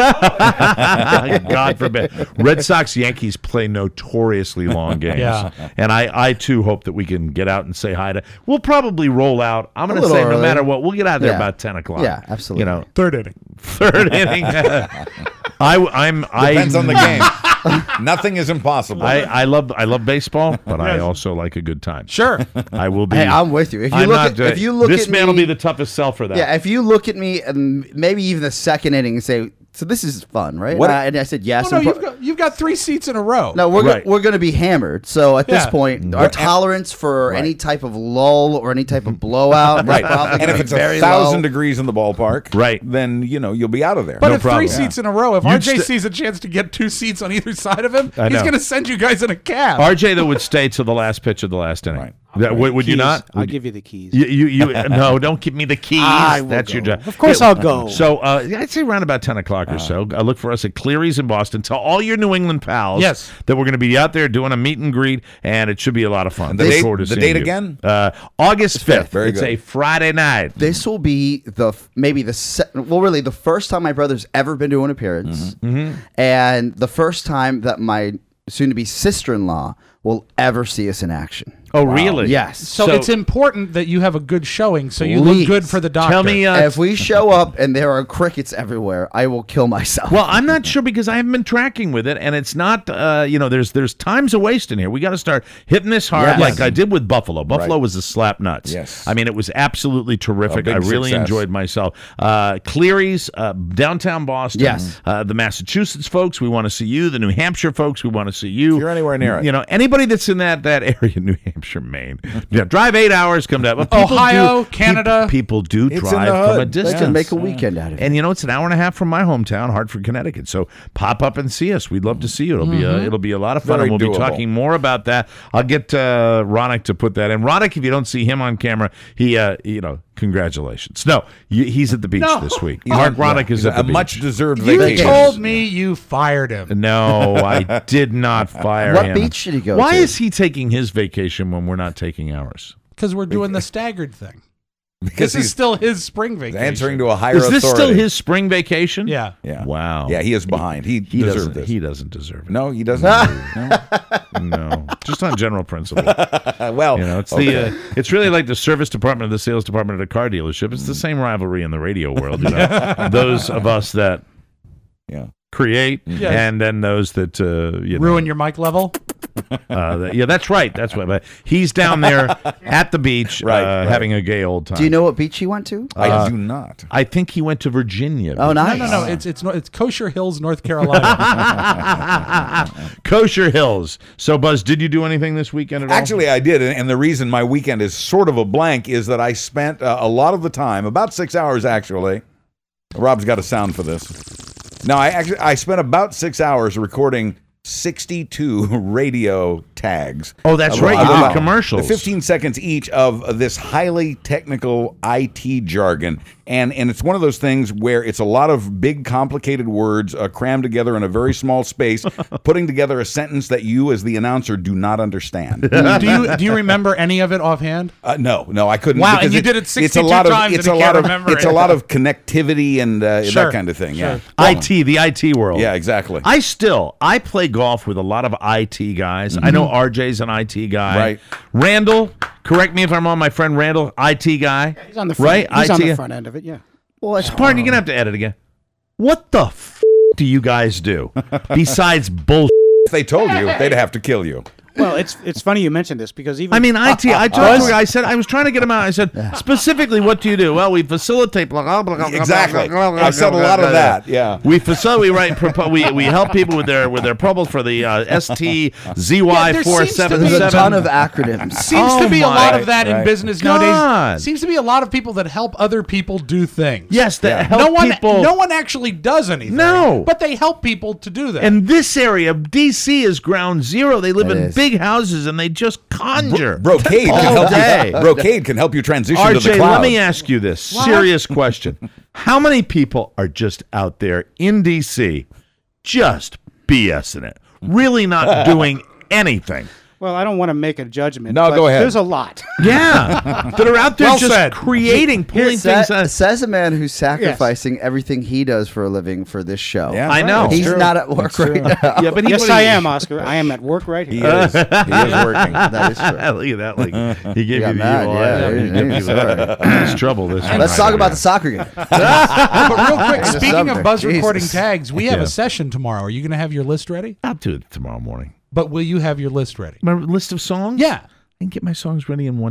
God forbid. Red Sox Yankees play notoriously long games. Yeah. And I, I too hope that we can get out and say hi to. We'll probably roll out. I'm going to little say no early. matter what, we'll get out there Yeah. about ten o'clock. Yeah, absolutely. You know, Third inning. third inning. I, I'm. Depends I, on the game. Nothing is impossible. I, I love I love baseball, but I also like a good time. Sure. I will be. Hey, I'm with you. If you I'm look not, at, uh, if you look this at man me, will be the toughest sell for that. yeah. If you look at me and maybe even the second inning and say, "So this is fun, right?" What- Uh, and I said yes. Oh, no, and you've pro- got, You've got three seats in a row. No, we're Right. go- we're going to be hammered. So at this Yeah. point, our tolerance for Right. any type of lull or any type of blowout, Right. is probably And gonna if be it's very a thousand low. degrees in the ballpark, Right. then you know you'll be out of there. But No if problem. three seats in a row, if You'd R J st- sees a chance to get two seats on either side of him, I he's know. going to send you guys in a cab. R J though would stay till the last pitch of the last inning. Right. That, would, would you Keys. not? I'll Would give you the keys. You, you, you no, don't give me the keys. I will That's your go. job. Of course Yeah, I'll go. So uh, I'd say around about ten o'clock or so. Uh, look for us at Cleary's in Boston. Tell all your New England pals Yes. that we're going to be out there doing a meet and greet, and it should be a lot of fun. The Look date- forward to the seeing date you. again? Uh, August fifth. Very It's good. a Friday night. This will be the f- maybe the se- well, really the first time my brother's ever been to an appearance, Mm-hmm. and the first time that my soon-to-be sister-in-law will ever see us in action. Oh, really? Yes. so, it's important that you have a good showing, so you Please. look good for the doctor. Tell me. Uh, if we show up and there are crickets everywhere, I will kill myself. Well, I'm not sure because I haven't been tracking with it, and it's not. Uh, you know, there's there's times a waste in here. We got to start hitting this hard, Yes. like I did with Buffalo. Buffalo Right. was a slap nuts. Yes. I mean it was absolutely terrific. A big I really success. enjoyed myself. Uh, Cleary's, uh, downtown Boston. Yes. Uh, the Massachusetts folks, we want to see you. The New Hampshire folks, we want to see you. If you're anywhere near it. You know, anybody that's in that that area, New Hampshire, Maine. Yeah, drive eight hours, come down. But people Ohio, do- Canada. People, people do It's in drive the from a hood. They distance. can make a weekend out of it. And you know, it's an hour and a half from my hometown, Hartford, Connecticut. So pop up and see us. We'd love to see you. It'll be a, it'll be a lot of fun, Very and we'll doable. be talking more about that. I'll get uh, Ronick to put that in. Ronick, if you don't see him on camera, he, uh, you know, congratulations. No, y- he's at the beach No. this week. Mark Ronick is He's at the a beach. much deserved You vacation. told me you fired him. No, I did not fire What him. beach did he go Why to? is he taking his vacation when we're not taking ours? Because we're doing the staggered thing. because This is he's still his spring vacation. answering to a higher Is this authority. still his spring vacation? Yeah. Yeah. Wow. Yeah, he is behind. He, He deserved doesn't. this. He doesn't deserve it. No, he doesn't. no. No, just on general principle. Well, You know, it's okay. the uh, it's really like the service department or the sales department at a car dealership. It's the same rivalry in the radio world. You know, those of us that yeah. create, Yes. and then those that uh, you know, Ruin your mic level? Uh, that, yeah, that's right. That's what. But he's down there at the beach, Right, uh, right. having a gay old time. Do you know what beach he went to? I Uh, do not. I think he went to Virginia. Oh, nice. No, no, no. It's it's no- it's Kosher Hills, North Carolina. Kosher Hills. So, Buzz, did you do anything this weekend at all? Actually, I did, and and the reason my weekend is sort of a blank is that I spent uh, a lot of the time, about six hours actually. Rob's got a sound for this. No, I actually I spent about six hours recording sixty-two radio tags. Oh, that's right. You did commercials. fifteen seconds each of this highly technical I T jargon. And and it's one of those things where it's a lot of big, complicated words uh, crammed together in a very small space, putting together a sentence that you, as the announcer, do not understand. do you do you remember any of it offhand? Uh, no, no, I couldn't. Wow, because and you it- did it it's a sixty-two lot of, times It's and a you lot can't of remember it's it. a lot of connectivity and uh, Sure, that kind of thing. Yeah, I T, the I T world. yeah, exactly. I still I play golf with a lot of I T guys. I know R J's an I T guy. Right. Randall, correct me if I'm wrong. My friend Randall, I T guy. He's on the front, right. He's I on T. the front end of it. Yeah. Well, it's Pardon, you're gonna have to edit again. What the f- do you guys do besides bull? If they told you, they'd have to kill you. Well, it's it's funny you mentioned this because even I mean, I T. I talked to a guy. I said I was trying to get him out. I said specifically, what do you do? Well, we facilitate. Blah, blah, blah, blah, Exactly. blah, blah, blah, I said a blah, lot blah, of blah. that. Yeah. We facilitate. We write. Propo- we we help people with their with their problems for the uh, S T Z Y there four seems to seven be- there's a seven. ton of acronyms. Seems Oh to be a my lot of that in right. business God. nowadays. Seems to be a lot of people that help other people do things. Yes, that Yeah. help no one, people. no one actually does anything. No. but they help people to do that. And this area, D C, is ground zero. They live It in is. big houses and they just conjure. Brocade can All help day. you. Brocade can help you transition R to the J, cloud. let me ask you this serious question. How many people are just out there in D C just BSing it? Really not doing anything? well, I don't want to make a judgment. No, but go ahead. There's a lot. Yeah. That are out there Well just said. creating, pulling Sa- things out. says a man who's sacrificing everything he does for a living for this show. Yeah, I know. It's He's true. not at work right now. Yeah, but he, Yes, what I he- am, Oscar. I am at work right He here. is. He is working. That is true. Look at that. Like, he gave got you the mad, evil yeah, eye. he- He gave he's you the- It's trouble. This one Let's right talk about here. the soccer game. but real quick, Just speaking of something. Buzz Jesus. recording tags, we have Yeah. a session tomorrow. Are you going to have your list ready? I'll do it tomorrow morning. But will you have your list ready? My list of songs? Yeah. I can get my songs ready in one minute.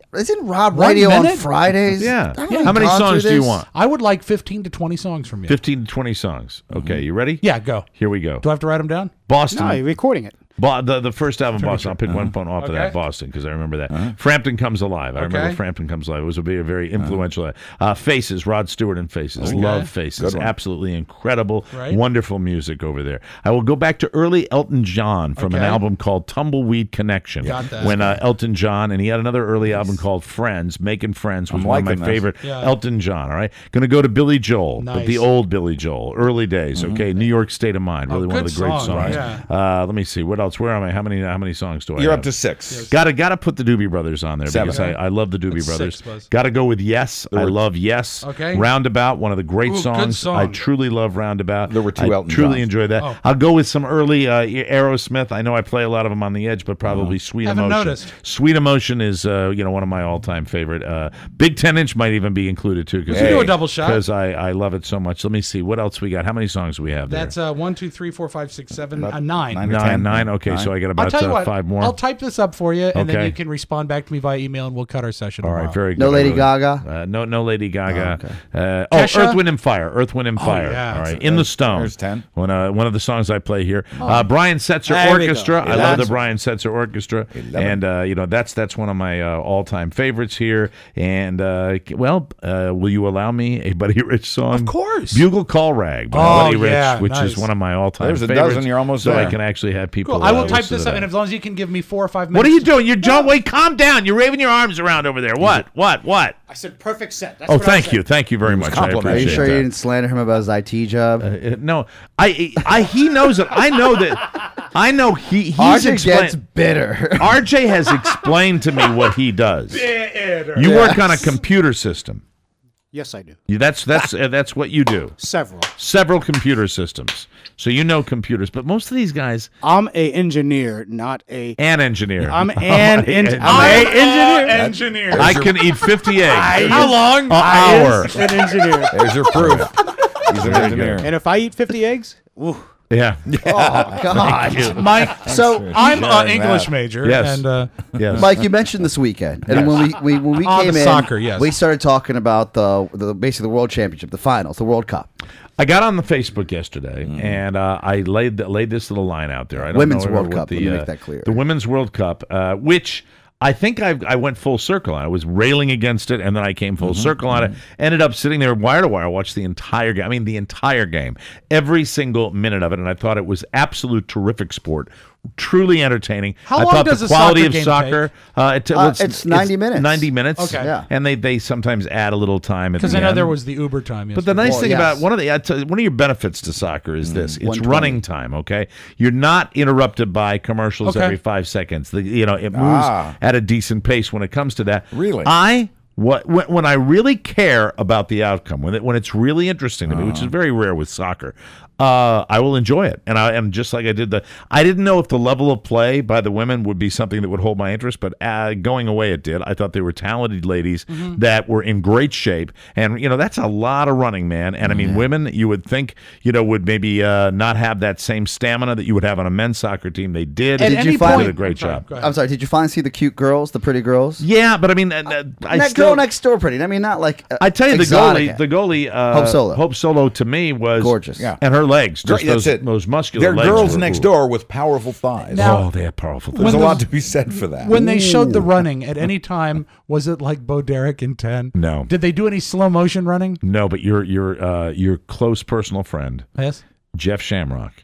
Isn't Rob One Radio on minute? Fridays? Yeah. Haven't Yeah. we How many gone songs through do you this? want? I would like fifteen to twenty songs from you. fifteen to twenty songs. Okay, you ready? Yeah, go. Here we go. Do I have to write them down? Boston. No, you're recording it. Bo- the, the first album, Boston. I'll pick one point off of Okay. that, Boston, because I remember that. Frampton Comes Alive. I remember Okay. Frampton Comes Alive. It was a very, very influential. Uh, Faces, Rod Stewart and Faces. Okay. Love Faces. Good one. Absolutely incredible, Right. wonderful music over there. I will go back to early Elton John from an Okay. album called Tumbleweed Connection. Got that. When uh, Elton John, and he had another early album called Friends, Making Friends was I'm one of liking my this. favorite. Yeah. Elton John, all right? Going to go to Billy Joel, but Nice. the old Billy Joel, early days, okay? New York State of Mind, really Oh, one of good the great song, songs. right. Uh, let me see. What else? Where am I? How many How many songs do I You're have? up to six. Gotta gotta put the Doobie Brothers on there Seven. because I, I love the Doobie That's Brothers. six, Buzz. Gotta go with Yes. I were- love Yes. Okay. Roundabout, one of the great Ooh, good songs. song. I truly love Roundabout. There were two I Elton truly Johns. enjoy that. Oh. I'll go with some early uh, Aerosmith. I know I play a lot of them on the edge, but probably Sweet Haven't Emotion. noticed. Sweet Emotion is uh, you know one of my all time favorite. Uh, Big Ten Inch might even be included too because We can do a double shot. because I, I love it so much. Let me see what else we got. How many songs do we have there? That's uh, one, two, three, four, five, six, seven, About uh, nine. nine or nine. ten. Nine. Okay, Nine. so I got I'll about tell you uh, what. five more. I'll type this up for you, and then Okay. you can respond back to me via email, and we'll cut our session. All tomorrow. right, very good. No I Lady really- Gaga? Uh, no, no Lady Gaga. Oh, okay. Uh, oh, Kesha? Earth, Wind, and Fire. Earth, Wind, and Fire. yeah. All right, In the Stone. There's ten. One, uh, one of the songs I play here. Uh, Brian Setzer There we go. Orchestra. I love Eleven. the Brian Setzer Orchestra, and uh, you know that's that's one of my uh, all-time favorites here. And uh, well, uh, will you allow me a Buddy Rich song? Of course. Bugle Call Rag by Oh, Buddy Rich, yeah, which nice. is one of my all-time There's a favorites. dozen, you're almost so I there. can actually have people. Cool. I will uh, type listen this to up, that. and as long as you can give me four or five minutes. What are you doing? You're John. Wait, calm down. You're waving your arms around over there. What? What? What? I said perfect set. That's Oh, what I thank said. you, thank you very much. I complimenting. Are you appreciate sure that. you didn't slander him about his I T job? Uh, no, I, I, he knows it. I know that. I know he. He's R J explain- gets bitter. R J has explained to me what he does. You work on a computer system. Yes, I do. You, that's that's uh, that's what you do. Several. Several computer systems. So you know computers, but most of these guys, I'm a engineer, not a. an engineer. I'm an an en- I'm a engineer. engineer. I can eat fifty eggs. How long? An hour. An engineer. There's your proof. He's an engineer. And if I eat fifty eggs, woo, Yeah. Oh God, Mike, So I'm an Sharing English that. major, Yes. and uh, Yes. Mike, you mentioned this weekend, and when we, we when we Oh, came the in, soccer, yes. we started talking about the the basically the World Championship, the finals, the World Cup. I got on the Facebook yesterday, and uh, I laid the, laid this little line out there. I don't Women's know World what Cup, The, let me uh, make that clear. The Women's World Cup, uh, which I think I, I went full circle on. I was railing against it, and then I came full circle on it. Ended up sitting there wire to wire, watched the entire game. I mean, the entire game, every single minute of it, and I thought it was absolute terrific sport. Truly entertaining. How I long thought does the a quality soccer of game soccer. Uh, it, Uh, it's ninety minutes. Ninety minutes. Okay. Yeah. And they, they sometimes add a little time at the because I know end. there was the Uber time. But the yesterday. nice Well, thing yes. about one of the I tell you, one of your benefits to soccer is this: it's one twenty. running time. Okay, you're not interrupted by commercials Okay. every five seconds. The, you know, it moves Ah. at a decent pace when it comes to that. Really? I what when, when I really care about the outcome, when it, when it's really interesting to me, which is very rare with soccer. Uh, I will enjoy it, and I and just like I did the, I didn't know if the level of play by the women would be something that would hold my interest, but uh, going away it did. I thought they were talented ladies that were in great shape, and you know that's a lot of running, man. And I mean, women you would think you know would maybe uh, not have that same stamina that you would have on a men's soccer team. They did. At Did any you point- did a great Sorry, job. go ahead. I'm sorry. Did you finally see the cute girls, the pretty girls? Yeah, but I mean, uh, uh, I that still. girl next door, pretty. I mean, not like uh, I tell you, the exotic. goalie, the goalie, uh, Hope Solo. Hope Solo to me was Gorgeous. Yeah. and her legs, just Great, that's those, it. those muscular They're legs. girls were- next ooh. door with powerful thighs. Now- Oh, they have powerful There's things. a When lot the- to be said for that. When they showed the running, at any time was it like Bo Derek in ten? No. Did they do any slow motion running? No, but your your uh, your close personal friend, Yes. Jeff Shamrock.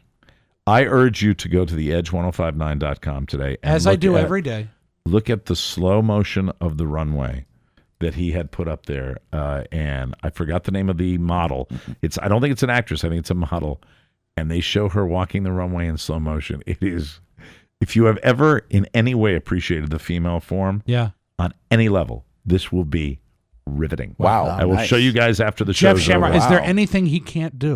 I urge you to go to the edge ten fifty-nine dot com today. And As I look do at- every day. Look at the slow motion of the runway that he had put up there, uh, and I forgot the name of the model. It's I don't think it's an actress. I think it's a model, and they show her walking the runway in slow motion. It is, if you have ever in any way appreciated the female form Yeah. on any level, this will be riveting. Wow. I will nice. show you guys after the Jeff show's Shamrock. over. Is there Wow. anything he can't do? he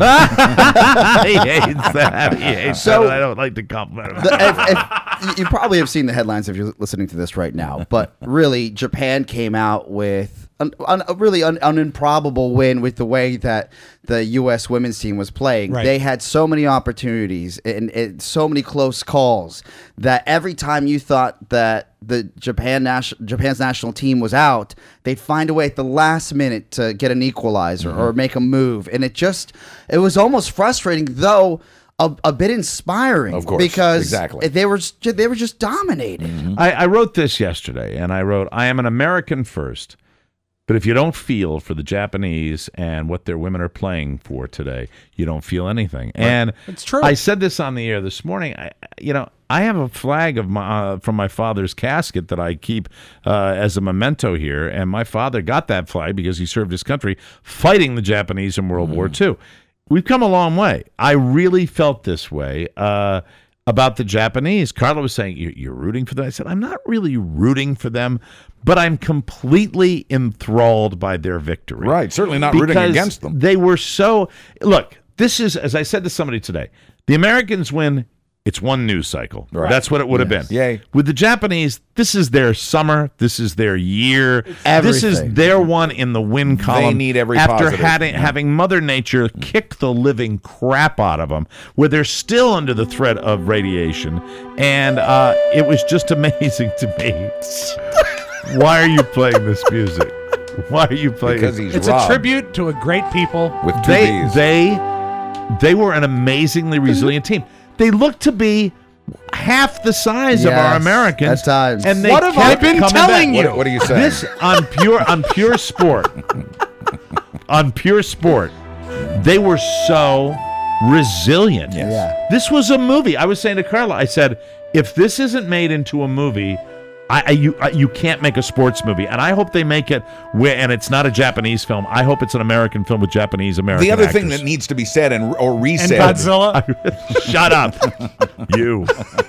hates that. He hates So- that. I don't like to compliment him. The- if, if, you probably have seen the headlines if you're listening to this right now, but really, Japan came out with an, an, a really un, an improbable win with the way that the U S women's team was playing. Right. They had so many opportunities and, and so many close calls that every time you thought that the Japan national Japan's national team was out, they'd find a way at the last minute to get an equalizer mm-hmm. or make a move, and it just it was almost frustrating, though a, a bit inspiring. Of course, because exactly. they were they were just dominating. Mm-hmm. I, I wrote this yesterday, and I wrote, I am an American first, but if you don't feel for the Japanese and what their women are playing for today, you don't feel anything. Right. And it's true. I said this on the air this morning. I, you know, I have a flag of my uh, from my father's casket that I keep uh, as a memento here, and my father got that flag because he served his country fighting the Japanese in World mm. War Two. We've come a long way. I really felt this way uh, about the Japanese. Carla was saying, you're, you're rooting for them. I said, I'm not really rooting for them, but I'm completely enthralled by their victory. Right, certainly not rooting against them. They were so... Look, this is, as I said to somebody today, the Americans win... It's one news cycle. Right. That's what it would yes. have been. Yay. With the Japanese, this is their summer. This is their year. Everything. This is their one in the win column. They need every after positive. having, yeah. having Mother Nature kick the living crap out of them, where they're still under the threat of radiation. And uh, it was just amazing to me. Why are you playing this music? Why are you playing Because it? he's It's Rob. a tribute to a great people. With two They, B's. they, they were an amazingly resilient team. They looked to be half the size of our Yes, Americans. at times. And they What have I kept been coming telling back. you? What, what are you saying? This on pure on pure sport. on pure sport. They were so resilient. Yes. Yeah. This was a movie. I was saying to Carla, I said, if this isn't made into a movie, I, I you I, you can't make a sports movie, and I hope they make it where, and it's not a Japanese film. I hope it's an American film with Japanese American. The other actors. thing that needs to be said and or And resaid. Godzilla. Shut up, you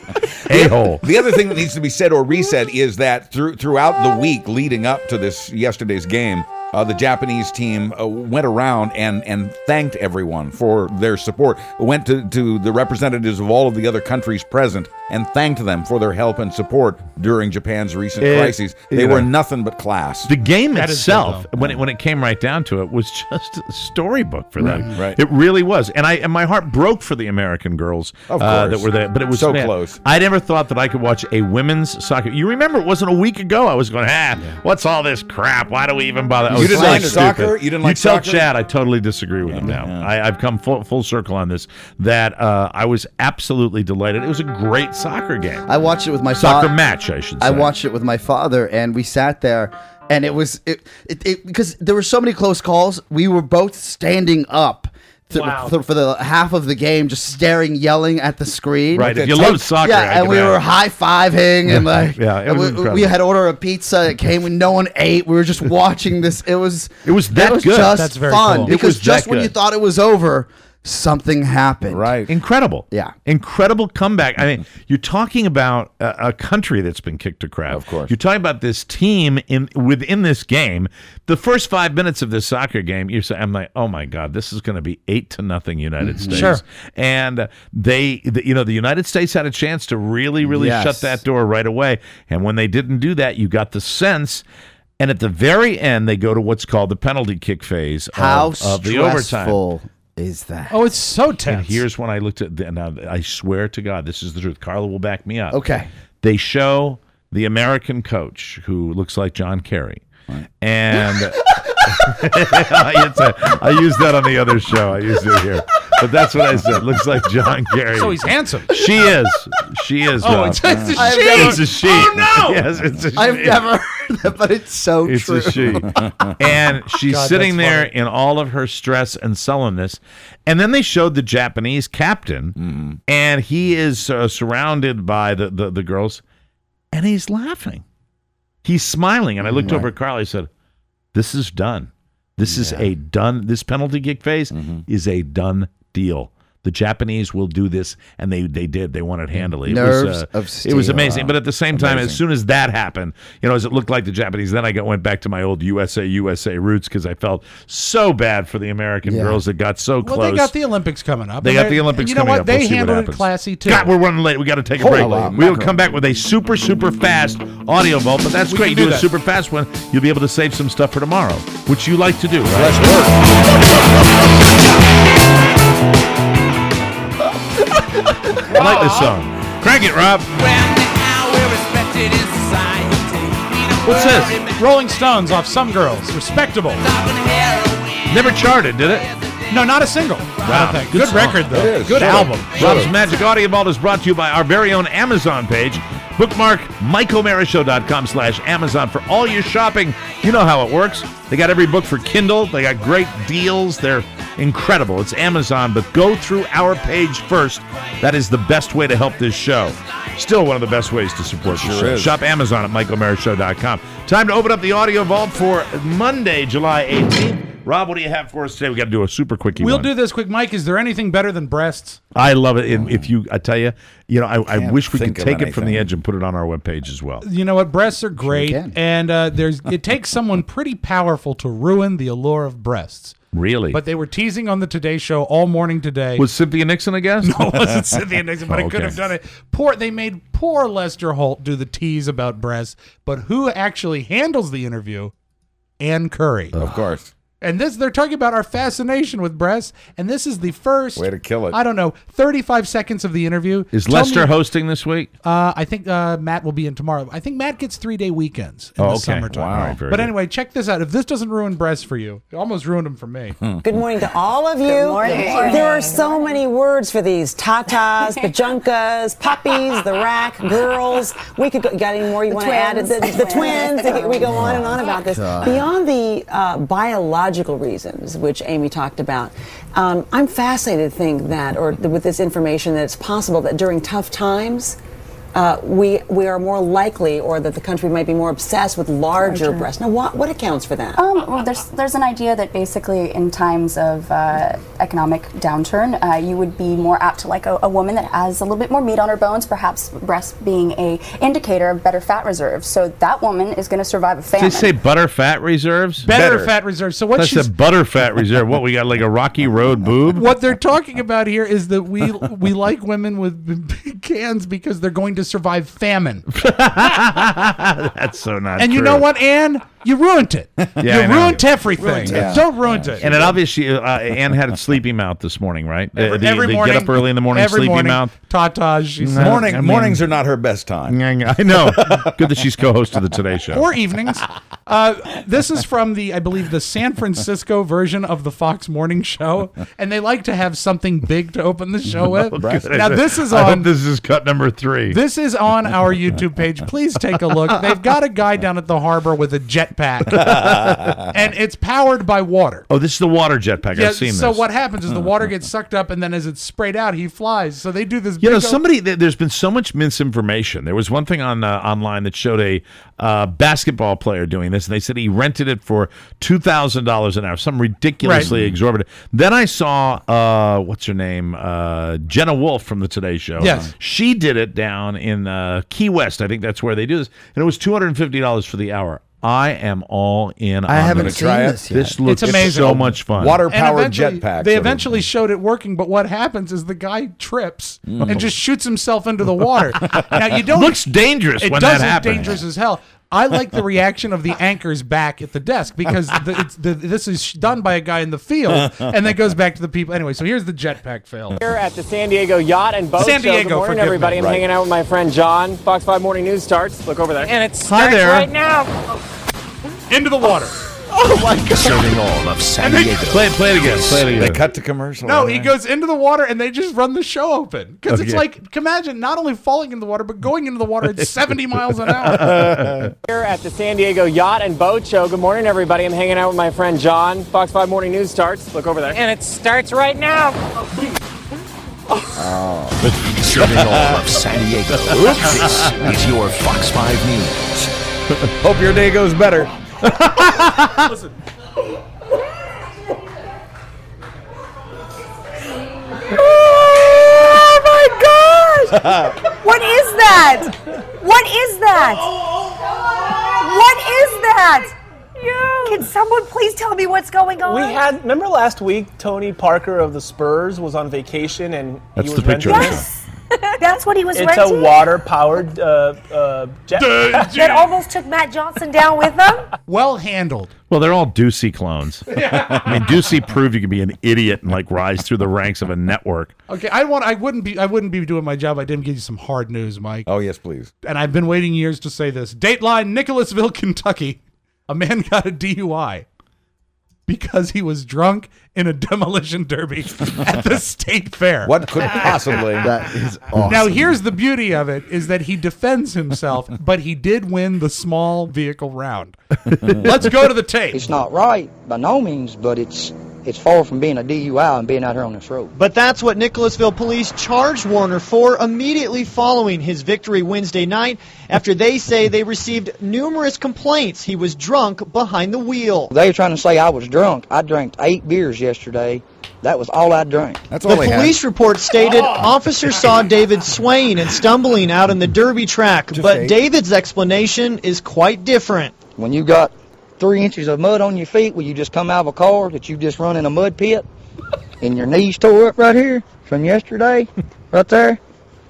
a-hole. The other thing that needs to be said or resaid is that through, throughout the week leading up to this yesterday's game, uh, the Japanese team uh, went around and, and thanked everyone for their support. Went to, to the representatives of all of the other countries present and thanked them for their help and support during Japan's recent It- crises. They you were know, nothing but class. The game That is itself, good, though. when it when it came right down to it, was just a storybook for them. Right, right. It really was, and I and my heart broke for the American girls Of uh, that course. were there. But it was So man, close. I never thought that I could watch a women's soccer. You remember, it wasn't a week ago. I was going, ah, what's all this crap? Why do we even bother? I You was didn't so like stupid. soccer? You didn't like You tell soccer? Chad I totally disagree with him now. I, I've come full full circle on this. That uh, I was absolutely delighted. It was a great soccer game. I watched it with my Soccer fa- match, I should say. I watched it with my father, and we sat there, and it was it, it, it because there were so many close calls. We were both standing up th- Wow. for, for the half of the game, just staring, yelling at the screen. Right, if Like you that love tape- soccer, Yeah, I and can we imagine. were high fiving, and like, Yeah, it and was we, incredible. we had ordered a pizza. It came when no one ate. We were just watching this. It was It was that it was good. just That's very fun cool. It because was just that when you good. thought it was over, something happened. Right. Incredible. Yeah. Incredible comeback. I mean, you're talking about a, a country that's been kicked to crap. Of course. You're talking about this team in within this game. The first five minutes of this soccer game, you're saying, I'm like, oh my God, this is going to be eight to nothing United States. Sure. And uh, they, the, you know, the United States had a chance to really, really Yes. shut that door right away. And when they didn't do that, you got the sense. And at the very end, they go to what's called the penalty kick phase How of, of the overtime. stressful is that? Oh, it's so And tense. here's when I looked at the, now I swear to God, this is the truth. Carla will back me up. Okay. They show the American coach who looks like John Kerry. And it's a, I used that on the other show. I used it here. But that's what I said. Looks like John Kerry. so he's handsome. She is. She is. Oh, Rob. it's, it's a I've she. never- It's a she. Oh, no. Yes, it's a she. I've never heard that, but it's so It's true. a she. And she's God, sitting that's there funny. in all of her stress and sullenness. And then they showed the Japanese captain, Mm-hmm. and he is uh, surrounded by the, the, the girls, and he's laughing. He's smiling. And I looked over at Carly. I said, this is done. This is a done, this penalty kick phase Mm-hmm. is a done deal. The Japanese will do this, and they they did. They won it handily. It Nerves was, uh, of steel. It was amazing. Wow. But at the same time, Amazing. as soon as that happened, you know, as it looked like the Japanese, then I got, went back to my old U S A U S A roots because I felt so bad for the American Yeah. girls that got so close. Well, they got the Olympics coming up. They and got they're- the Olympics You know coming what? up. They We'll see what handled it happens. classy too. God, we're running late. We got to take a Holy break. wow. We'll come back with a super, super fast audio vault, but that's We great. can You do do a that. super fast one, you'll be able to save some stuff for tomorrow, which you like to do, right? Fresh work. I like this song. Crank it, Rob. What's this? Rolling Stones off Some Girls. Respectable. Never charted, did it? No, not a single. I Wow. don't think. Good Good song. record, though. It is. Good Shut album. up. Rob's Magic Audio Vault is brought to you by our very own Amazon page. Bookmark mike o'mara show dot com slash Amazon for all your shopping. You know how it works. They got every book for Kindle. They got great deals. They're incredible. It's Amazon, but go through our page first. That is the best way to help this show. Still one of the best ways to support the Sure show. is. Shop Amazon at mike o'mara show dot com. Time to open up the Audio Vault for Monday, July eighteenth. Rob, what do you have for us today? We got to do a super quickie We'll one. do this quick, Mike. Is there anything better than breasts? I love it. And if you, I tell you, you know, I, I Can't wish we could think of take it from the anything. edge and put it on our webpage as well. You know what? Breasts are great, can. and uh, there's it takes someone pretty powerful to ruin the allure of breasts. Really? But they were teasing on the Today Show all morning today. Was Cynthia Nixon a guest? No, it wasn't Cynthia Nixon, but Oh, I could okay. have done it. Poor, they made poor Lester Holt do the tease about breasts, but who actually handles the interview? Ann Curry. Of course. And this, they're talking about our fascination with breasts, and this is the first Way to kill it. I don't know, thirty-five seconds of the interview. Is Tell Lester me- hosting this week? Uh, I think uh, Matt will be in tomorrow. I think Matt gets three day weekends in Oh, the okay. summertime. Wow. All right, very But good. anyway, check this out. If this doesn't ruin breasts for you, it almost ruined them for me. Good morning to all of you. There are so many words for these tatas, bajunkas, puppies, the rack, girls. We could go, got any more you want to add? The, the twins. We go on and on about this. Beyond the uh, biological reasons, which Amy talked about, um, I'm fascinated to think that, or th- with this information, that it's possible that during tough times, uh, we we are more likely, or that the country might be more obsessed with larger, Larger. breasts. Now, what what accounts for that? Um, well, there's there's an idea that basically in times of uh, economic downturn, uh, you would be more apt to like a, a woman that has a little bit more meat on her bones, perhaps breast being a indicator of better fat reserve. So that woman is going to survive a Did famine. they say butter fat reserves? Better, Better. fat reserve. So what That's she's a butter fat reserve. What, we got like a Rocky Road boob? what they're talking about here is that we we like women with big cans because they're going to survive famine. That's so not And you true. know what, Anne? You ruined it. I you know. ruined everything. Ruined it. Don't ruin it. And it obviously, uh, Anne had a sleepy mouth this morning, right? Uh, every, they, every they morning, get up early in the morning, every sleepy morning, mouth. Tatas. She said. Morning, I mean- mornings are not her best time. I know. Good that she's co-host of the Today Show. Or evenings. Uh, this is from the, I believe, the San Francisco version of the Fox Morning Show, and they like to have something big to open the show with. Good. Now this is I hope on. this is cut number three. This is on our YouTube page. Please take a look. They've got a guy down at the harbor with a jetpack, and it's powered by water. oh, this is the water jetpack. Yeah, I've seen so this. what happens is the water gets sucked up, and then as it's sprayed out, he flies. So they do this. You know, big o- somebody. th- There's been so much misinformation. There was one thing on uh, online that showed a uh, basketball player doing this, and they said he rented it for two thousand dollars an hour, some ridiculously Right. exorbitant. Then I saw uh, what's her name, uh, Jenna Wolf from the Today Show. Yes. she did it down in uh, Key West. I think that's where they do this, and it was two hundred and fifty dollars for the hour. I am all in. I on haven't this. seen try it? this yet. This looks It's amazing. so much fun. Water And powered eventually- jetpack. They eventually showed it working, but what happens is the guy trips and just shoots himself into the water. Now you don't. looks dangerous It when does that look happens. dangerous as hell. I like the reaction of the anchors back at the desk because the, it's the, this is done by a guy in the field and then goes back to the people. Anyway, so here's the jetpack fail. Here at the San Diego Yacht and Boat San Show. Diego, Good morning, forgive everybody. me. I'm Right. hanging out with my friend John. Fox five Morning News starts. Look over there. And it Hi starts there. right now. Into the water. Serving all of San Diego. Play it. Play it again. Play it again. They cut to commercial. No, right? he goes into the water and they just run the show open. Because it's Okay. like, imagine not only falling in the water, but going into the water at seventy miles an hour. Here at the San Diego Yacht and Boat Show. Good morning, everybody. I'm hanging out with my friend John. Fox five Morning News starts. Look over there. And it starts right now. Serving all of San Diego. This is your Fox five News. Hope your day goes better. Listen. What is that? What is that? What is that? Can someone please tell me what's going on? We had, remember last week, Tony Parker of the Spurs was on vacation and That's he the was picture. renting. Yes. That's what he was It's renting? a water-powered uh, uh, jet. That almost took Matt Johnson down with them? Well handled. Well, they're all Ducey clones. I mean, Ducey proved you could be an idiot and like rise through the ranks of a network. Okay, I want. I wouldn't be. I wouldn't be doing my job. I didn't give you some hard news, Mike. Oh yes, please. And I've been waiting years to say this. Dateline, Nicholasville, Kentucky. A man got a D U I because he was drunk in a demolition derby at the state fair. What could possibly? That is awesome. Now, here's the beauty of it, is that he defends himself, but he did win the small vehicle round. Let's go to the tape. It's not right by no means, but it's it's far from being a D U I and being out here on this road. But that's what Nicholasville police charged Warner for immediately following his victory Wednesday night, after they say they received numerous complaints he was drunk behind the wheel. They were trying to say I was drunk. I drank eight beers yesterday. That was all I drank. That's The police report stated officers saw David swaying and stumbling out in the derby track, but David's explanation is quite different. When you got three inches of mud on your feet, will you just come out of a car that you just run in a mud pit and your knees tore up right here from yesterday, right there?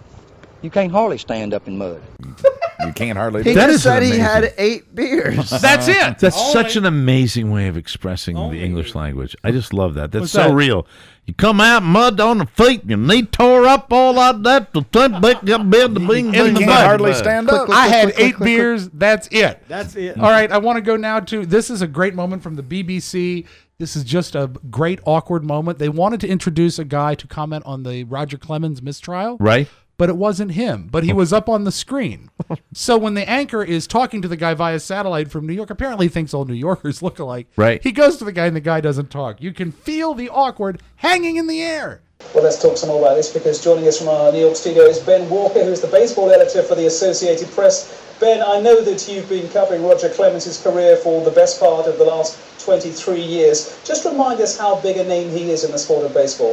You can't hardly stand up in mud. You can't hardly. He do just that. said he had eight beers. That's it. That's All such I- an amazing way of expressing the English language. I just love that. That's What's so that? real. You come out mud on the feet, your knee tore up, all like that. The thumb back up, bed, the bing, In bing, the bing. mud. Hardly stand up. I had click, click, eight click, beers. That's it. That's it. All right, I want to go now to, this is a great moment from the B B C. This is just a great awkward moment. They wanted to introduce a guy to comment on the Roger Clemens mistrial. Right? But it wasn't him. But he was up on the screen. So when the anchor is talking to the guy via satellite from New York, apparently he thinks all New Yorkers look alike. Right. He goes to the guy and the guy doesn't talk. You can feel the awkward hanging in the air. Well, let's talk some more about this, because joining us from our New York studio is Ben Walker, who's the baseball editor for the Associated Press. Ben, I know that you've been covering Roger Clemens' career for the best part of the last twenty-three years. Just remind us how big a name he is in the sport of baseball.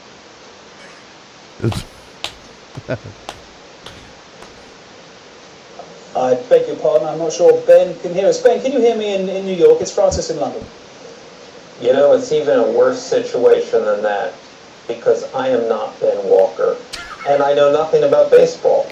I beg your pardon, I'm not sure Ben can hear us. Ben, can you hear me in, in New York? It's Francis in London. You know, it's even a worse situation than that, because I am not Ben Walker, and I know nothing about baseball.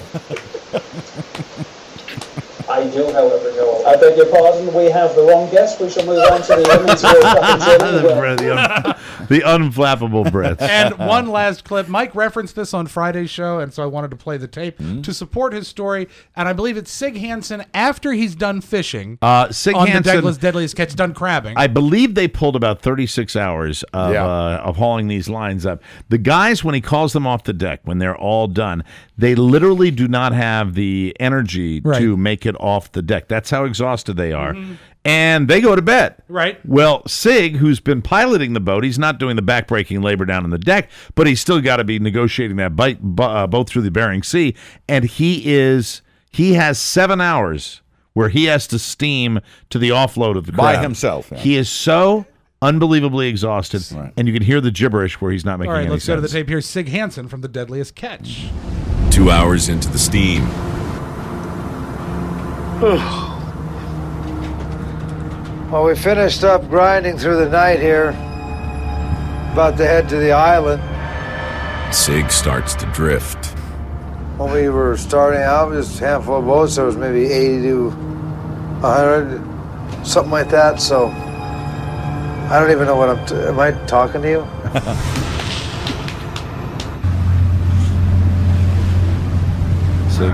I do, however, know. I beg your pardon, we have the wrong guest. We shall move on to the Women's World Cup in Germany. the, the, un- the unflappable Brits. And one last clip. Mike referenced this on Friday's show, and so I wanted to play the tape Mm-hmm. to support his story. And I believe it's Sig Hansen after he's done fishing Uh, Sig on Hansen- the Douglas Deadliest Catch, done crabbing. I believe they pulled about thirty-six hours of, Yeah. uh, of hauling these lines up. The guys, when he calls them off the deck, when they're all done, they literally do not have the energy Right. to make it off the deck. That's how exhausted they are. And they go to bed. Right. Well, Sig, who's been piloting the boat, he's not doing the backbreaking labor down on the deck, but he's still got to be negotiating that bite, bu- uh, boat through the Bering Sea. And he is he has seven hours where he has to steam to the offload of the By crab. himself, yeah. He is so unbelievably exhausted, and you can hear the gibberish where he's not making All right, any let's go to the sense. tape here. Sig Hansen from the Deadliest Catch. Two hours into the steam. Well, we finished up grinding through the night here. About to head to the island. Sig starts to drift. When we were starting out, just a handful of boats. There was maybe eighty to one hundred, something like that. So I don't even know what I'm. T- am I talking to you? Sig.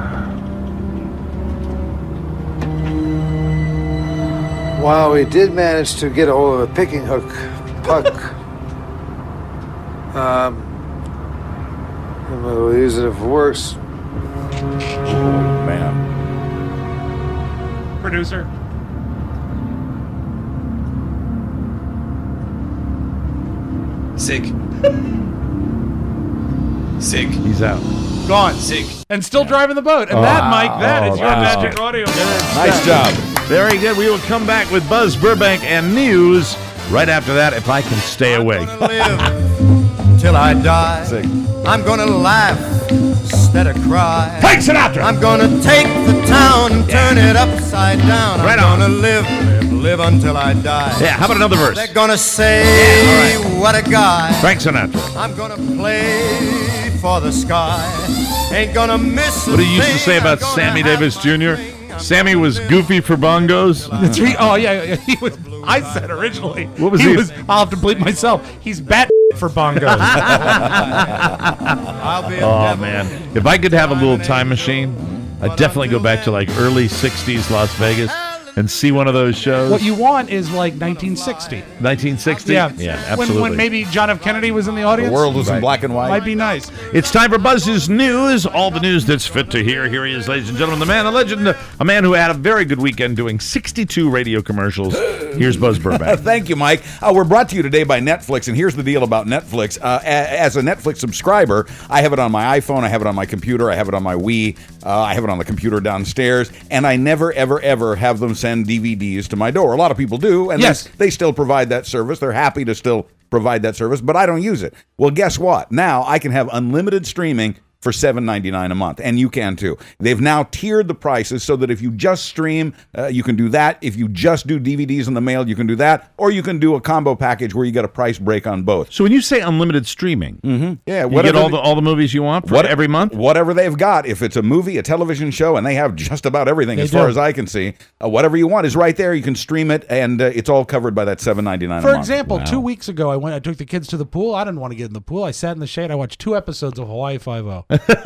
Wow, we did manage to get a hold of a picking hook puck. Um, and we'll use it if it works. Man. Producer. Sig. Sig. He's out. Gone. Sig. And still driving the boat. And Oh. that, Mike, that is Oh, your wow. magic audio. Nice job. Very good. We will come back with Buzz Burbank and news right after that, if I can stay awake. Till I die, I'm gonna laugh instead of cry. Frank Sinatra! I'm gonna take the town and turn it upside down. Right I'm on. gonna live, live, live until I die. Yeah, how about another verse? They're gonna say, Yeah, what a guy. Frank Sinatra. I'm gonna play for the sky. Ain't gonna miss a What do you used to thing. say about I'm gonna Sammy have Davis Junior? Sammy was goofy for bongos. That's right. Oh yeah, yeah, he was. I said originally. What was he? he? Was, I'll have to bleep myself. He's bat for bongos. I'll be a Oh devil. man, if I could have a little time machine, I'd definitely go back to like early sixties Las Vegas and see one of those shows. What you want is like nineteen sixty. nineteen sixty? Yeah, yeah, When, absolutely. when maybe John F. Kennedy was in the audience. The world was in Right. black and white. Might be nice. It's time for Buzz's News. All the news that's fit to hear. Here he is, ladies and gentlemen, the man, the legend, a man who had a very good weekend doing sixty-two radio commercials. Here's Buzz Burbank. Thank you, Mike. Uh, we're brought to you today by Netflix, and here's the deal about Netflix. Uh, a- as a Netflix subscriber, I have it on my iPhone, I have it on my computer, I have it on my Wii, uh, I have it on the computer downstairs, and I never, ever, ever have them send D V Ds to my door. A lot of people do, and Yes. they, they still provide that service. They're happy to still provide that service, but I don't use it. Well, guess what? Now I can have unlimited streaming for seven ninety-nine a month, and you can too. They've now tiered the prices so that if you just stream, uh, you can do that. If you just do D V Ds in the mail, you can do that, or you can do a combo package where you get a price break on both. So when you say unlimited streaming, mm-hmm. yeah, you whatever get all the- the all the movies you want for What- every month? Whatever they've got. If it's a movie, a television show, and they have just about everything They as far do. as I can see, uh, whatever you want is right there. You can stream it, and uh, it's all covered by that seven ninety-nine a For month. example, two weeks ago, I went. I took the kids to the pool. I didn't want to get in the pool. I sat in the shade. I watched two episodes of Hawaii Five-O.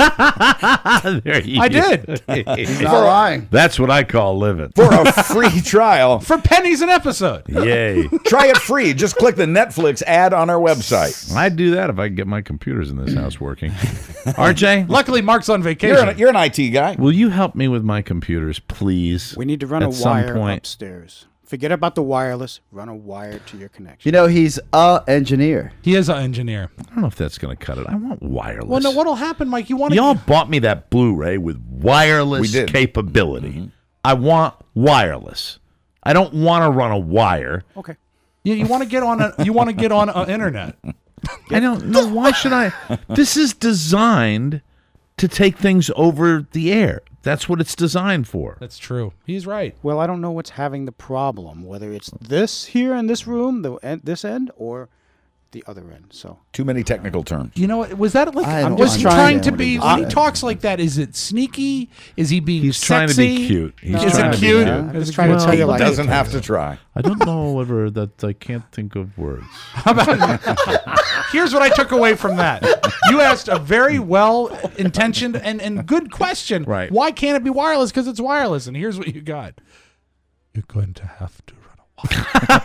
There you I did. He's not lying. That's what I call living. For a free trial. For pennies an episode. Yay. Try it free. Just click the Netflix ad on our website. I'd do that if I could get my computers in this house working. R J? Luckily, Mark's on vacation. You're an, you're an I T guy. Will you help me with my computers, please? We need to run At a some wire point. upstairs. Forget about the wireless. Run a wire to your connection. You know, he's a engineer. He is an engineer. I don't know if that's going to cut it. I want wireless. Well, no. What'll happen, Mike? You want to? Y'all bought me that Blu-ray with wireless We did. capability. Mm-hmm. I want wireless. I don't want to run a wire. Okay. You, you want to get on? A, you want to get on a internet? I don't know. Why should I? This is designed to take things over the air. That's what it's designed for. That's true. He's right. Well, I don't know what's having the problem, whether it's this here in this room, the end, this end, or the other end. So Too many technical terms. You know, was that like? I don't Was he understand trying to what be? he's When he saying. talks like that, is it sneaky? Is he being? He's trying to be sexy? cute. He's is trying it to be cute? cute. I'm Is just it trying to cute? tell you He like doesn't have to try. I don't know ever that I can't think of words. How about? Here's what I took away from that. You asked a very well-intentioned and, and good question. Right. Why can't it be wireless? Because it's wireless. And here's what you got. You're going to have to run a wire.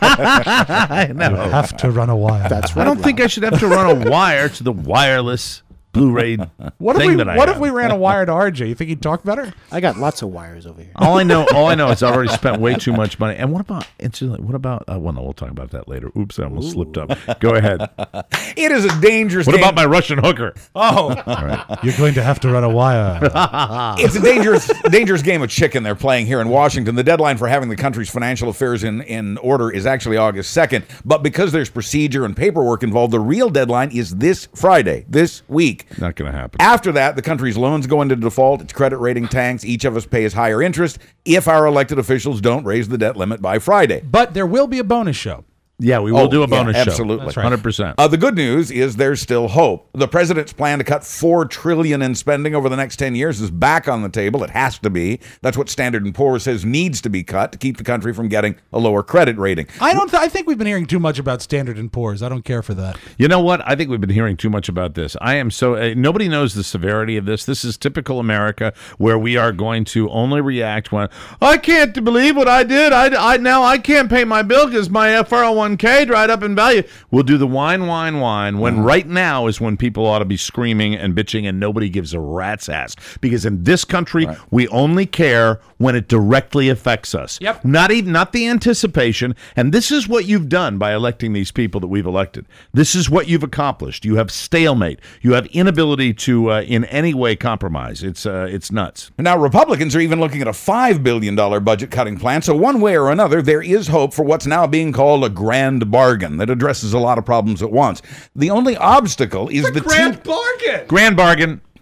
I know. You have to run a wire. that's I right. don't think I should have to run a wire to the wireless Blu-ray What if thing we? that I What have. if we ran a wire to R J? You think he'd talk better? I got lots of wires over here. All I know, all I know is I've already spent way too much money. And what about? Incidentally, what about? Uh, well, no, we'll talk about that later. Oops, I almost slipped up. Go ahead. It is a dangerous What game. about my Russian hooker? Oh, All right. you're going to have to run a wire. It's a dangerous, dangerous game of chicken they're playing here in Washington. The deadline for having the country's financial affairs in, in order is actually August second. But because there's procedure and paperwork involved, the real deadline is this Friday, this week. Not going to happen. After that, the country's loans go into default, its credit rating tanks, each of us pays higher interest if our elected officials don't raise the debt limit by Friday. But there will be a bonus show. Yeah, we will Oh, do a yeah, bonus show. absolutely. That's right. one hundred percent. Uh, the good news is there's still hope. The president's plan to cut four trillion dollars in spending over the next ten years is back on the table. It has to be. That's what Standard and Poor's says needs to be cut to keep the country from getting a lower credit rating. I don't. Th- I think we've been hearing too much about Standard and Poor's. I don't care for that. You know what? I think we've been hearing too much about this. I am so uh, nobody knows the severity of this. This is typical America, where we are going to only react when I can't believe what I did. I, I now I can't pay my bill because my four oh one k dried up in value. We'll do the whine, whine, whine. When Mm-hmm. right now is when people ought to be screaming and bitching, and nobody gives a rat's ass. Because in this country, Right. we only care when it directly affects us. Yep. Not even not the anticipation. And this is what you've done by electing these people that we've elected. This is what you've accomplished. You have stalemate. You have inability to uh, in any way compromise. It's uh, it's nuts. Now, Republicans are even looking at a five billion dollars budget cutting plan. So one way or another, there is hope for what's now being called a grand bargain that addresses a lot of problems at once. The only obstacle is the, Grand two- bargain. Grand bargain.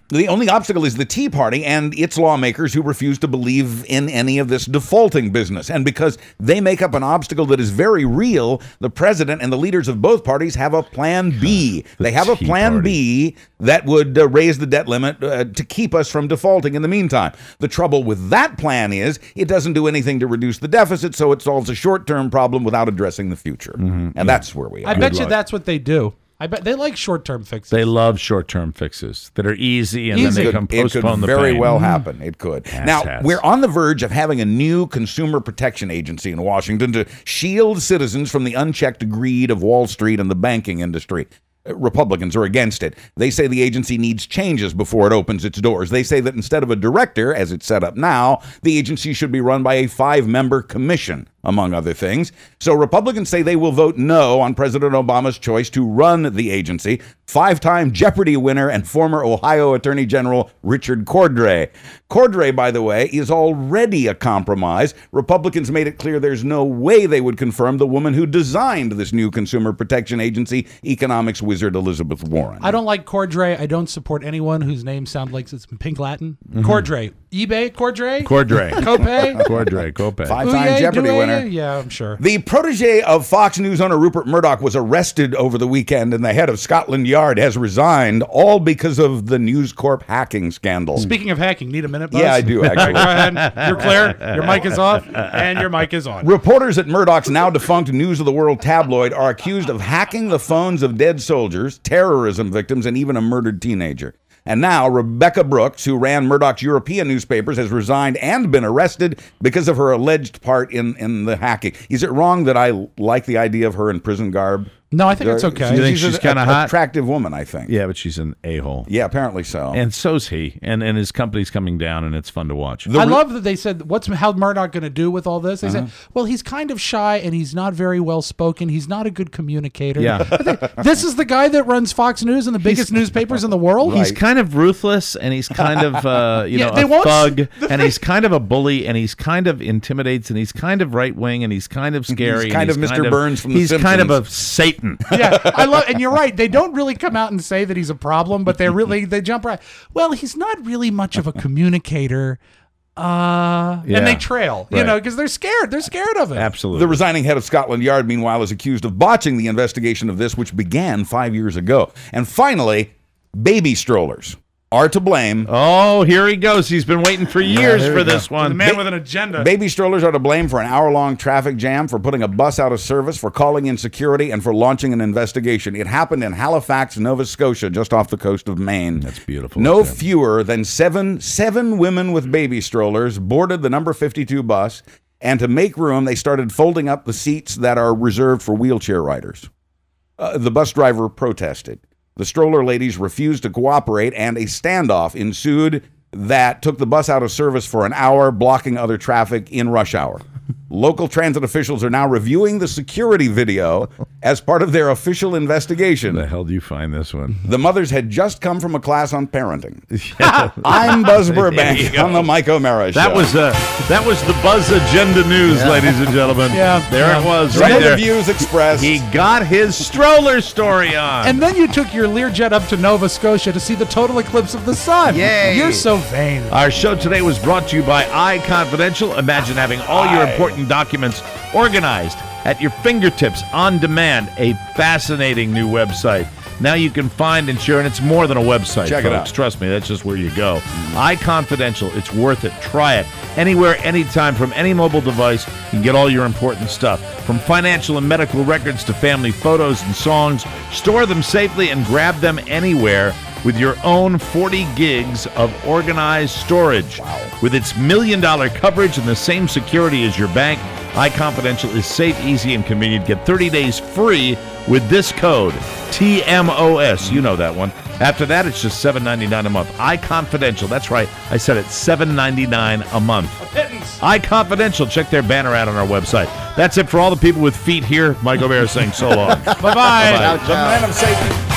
The only obstacle is the Tea Party and its lawmakers who refuse to believe in any of this defaulting business. And because they make up an obstacle that is very real, the president and the leaders of both parties have a plan B. The they have a Tea plan Party. B that would uh, raise the debt limit uh, to keep us from defaulting in the meantime. The trouble with that plan is it doesn't do anything to reduce the deficit, so it solves a short-term problem without addressing the future. Mm-hmm. And that's where we are. I bet you that's what they do. I bet they like short-term fixes. They love short-term fixes that are easy, and Easy. then they It can could- it postpone could the very pain. well happen. It could. Ass Now, hats. we're on the verge of having a new consumer protection agency in Washington to shield citizens from the unchecked greed of Wall Street and the banking industry. Uh, Republicans are against it. They say the agency needs changes before it opens its doors. They say that instead of a director, as it's set up now, the agency should be run by a five-member commission, among other things. So Republicans say they will vote no on President Obama's choice to run the agency. Five-time Jeopardy winner and former Ohio Attorney General Richard Cordray. Cordray, by the way, is already a compromise. Republicans made it clear there's no way they would confirm the woman who designed this new consumer protection agency, economics wizard Elizabeth Warren. I don't like Cordray. I don't support anyone whose name sounds like it's in pink Latin. Mhm. Cordray. eBay? Cordray? Cordray. Copay? Cordray. Copay. Five-time Ouye, Jeopardy douye? winner. Yeah, I'm sure. The protege of Fox News owner Rupert Murdoch was arrested over the weekend, and the head of Scotland Yard has resigned, all because of the News Corp hacking scandal. Speaking of hacking, need a minute, Buzz? Yeah, I do, actually. All right, go ahead. You're clear. Your mic is off, and your mic is on. Reporters at Murdoch's now defunct News of the World tabloid are accused of hacking the phones of dead soldiers, terrorism victims, and even a murdered teenager. And now Rebecca Brooks, who ran Murdoch's European newspapers, has resigned and been arrested because of her alleged part in, in the hacking. Is it wrong that I like the idea of her in prison garb? No, I think it's okay. You think she's she's a- kind of a- hot? attractive woman, I think. Yeah, but she's an a-hole. Yeah, apparently so. And so's he. And and his company's coming down, and it's fun to watch. I love that they said, what's how Murdoch going to do with all this? They Uh-huh. said, well, he's kind of shy and he's not very well spoken. He's not a good communicator. Yeah. I think, this is the guy that runs Fox News and the biggest newspapers in the world? He's kind of ruthless, and he's kind of uh, you Yeah, know they a won't- thug, the and he's kind of a bully, and he's kind of intimidates, and he's kind of right wing, and he's kind of scary. He's and kind of Mister Burns from The He's kind of a Simpsons. Satan. Yeah, I love, and you're right. They don't really come out and say that he's a problem, but they really they jump right. Well, he's not really much of a communicator, uh, Yeah. and they trail, you Right. know, because they're scared. They're scared of it. Absolutely. The resigning head of Scotland Yard, meanwhile, is accused of botching the investigation of this, which began five years ago. And finally, baby strollers are to blame. Oh, here he goes. He's been waiting for years there for we go. this one. The man with an agenda. Baby strollers are to blame for an hour-long traffic jam, for putting a bus out of service, for calling in security, and for launching an investigation. It happened in Halifax, Nova Scotia, just off the coast of Maine. That's beautiful. No fewer than seven seven women with baby strollers boarded the number fifty-two bus, and to make room, they started folding up the seats that are reserved for wheelchair riders. Uh, the bus driver protested. The stroller ladies refused to cooperate, and a standoff ensued that took the bus out of service for an hour, blocking other traffic in rush hour. Local transit officials are now reviewing the security video as part of their official investigation. The hell do you find this one? The mothers had just come from a class on parenting. I'm Buzz Burbank There you go. on the Mike O'Mara Show. That was uh, that was the Buzz Agenda News, Yeah. ladies and gentlemen. Yeah. there Yeah. it was, Some right of the there. views expressed. He got his stroller story on. And then you took your Learjet up to Nova Scotia to see the total eclipse of the sun. Yay. You're so vain. Our show today was brought to you by iConfidential. Imagine having all your important documents organized at your fingertips on demand. A fascinating new website. Now you can find and share, and it's more than a website, Check it folks. out. Trust me, that's just where you go. iConfidential, it's worth it. Try it. Anywhere, anytime, from any mobile device, you can get all your important stuff. From financial and medical records to family photos and songs, store them safely and grab them anywhere with your own forty gigs of organized storage. Wow. With its million dollar coverage and the same security as your bank, iConfidential is safe, easy, and convenient. Get thirty days free with this code, T M O S. You know that one. After that, it's just seven ninety-nine a month. iConfidential. That's right. I said it, seven ninety-nine a month. iConfidential. Check their banner out on our website. That's it for all the people with feet here. Mike O'Mara saying so long. Bye-bye. Bye-bye. The man of Satan.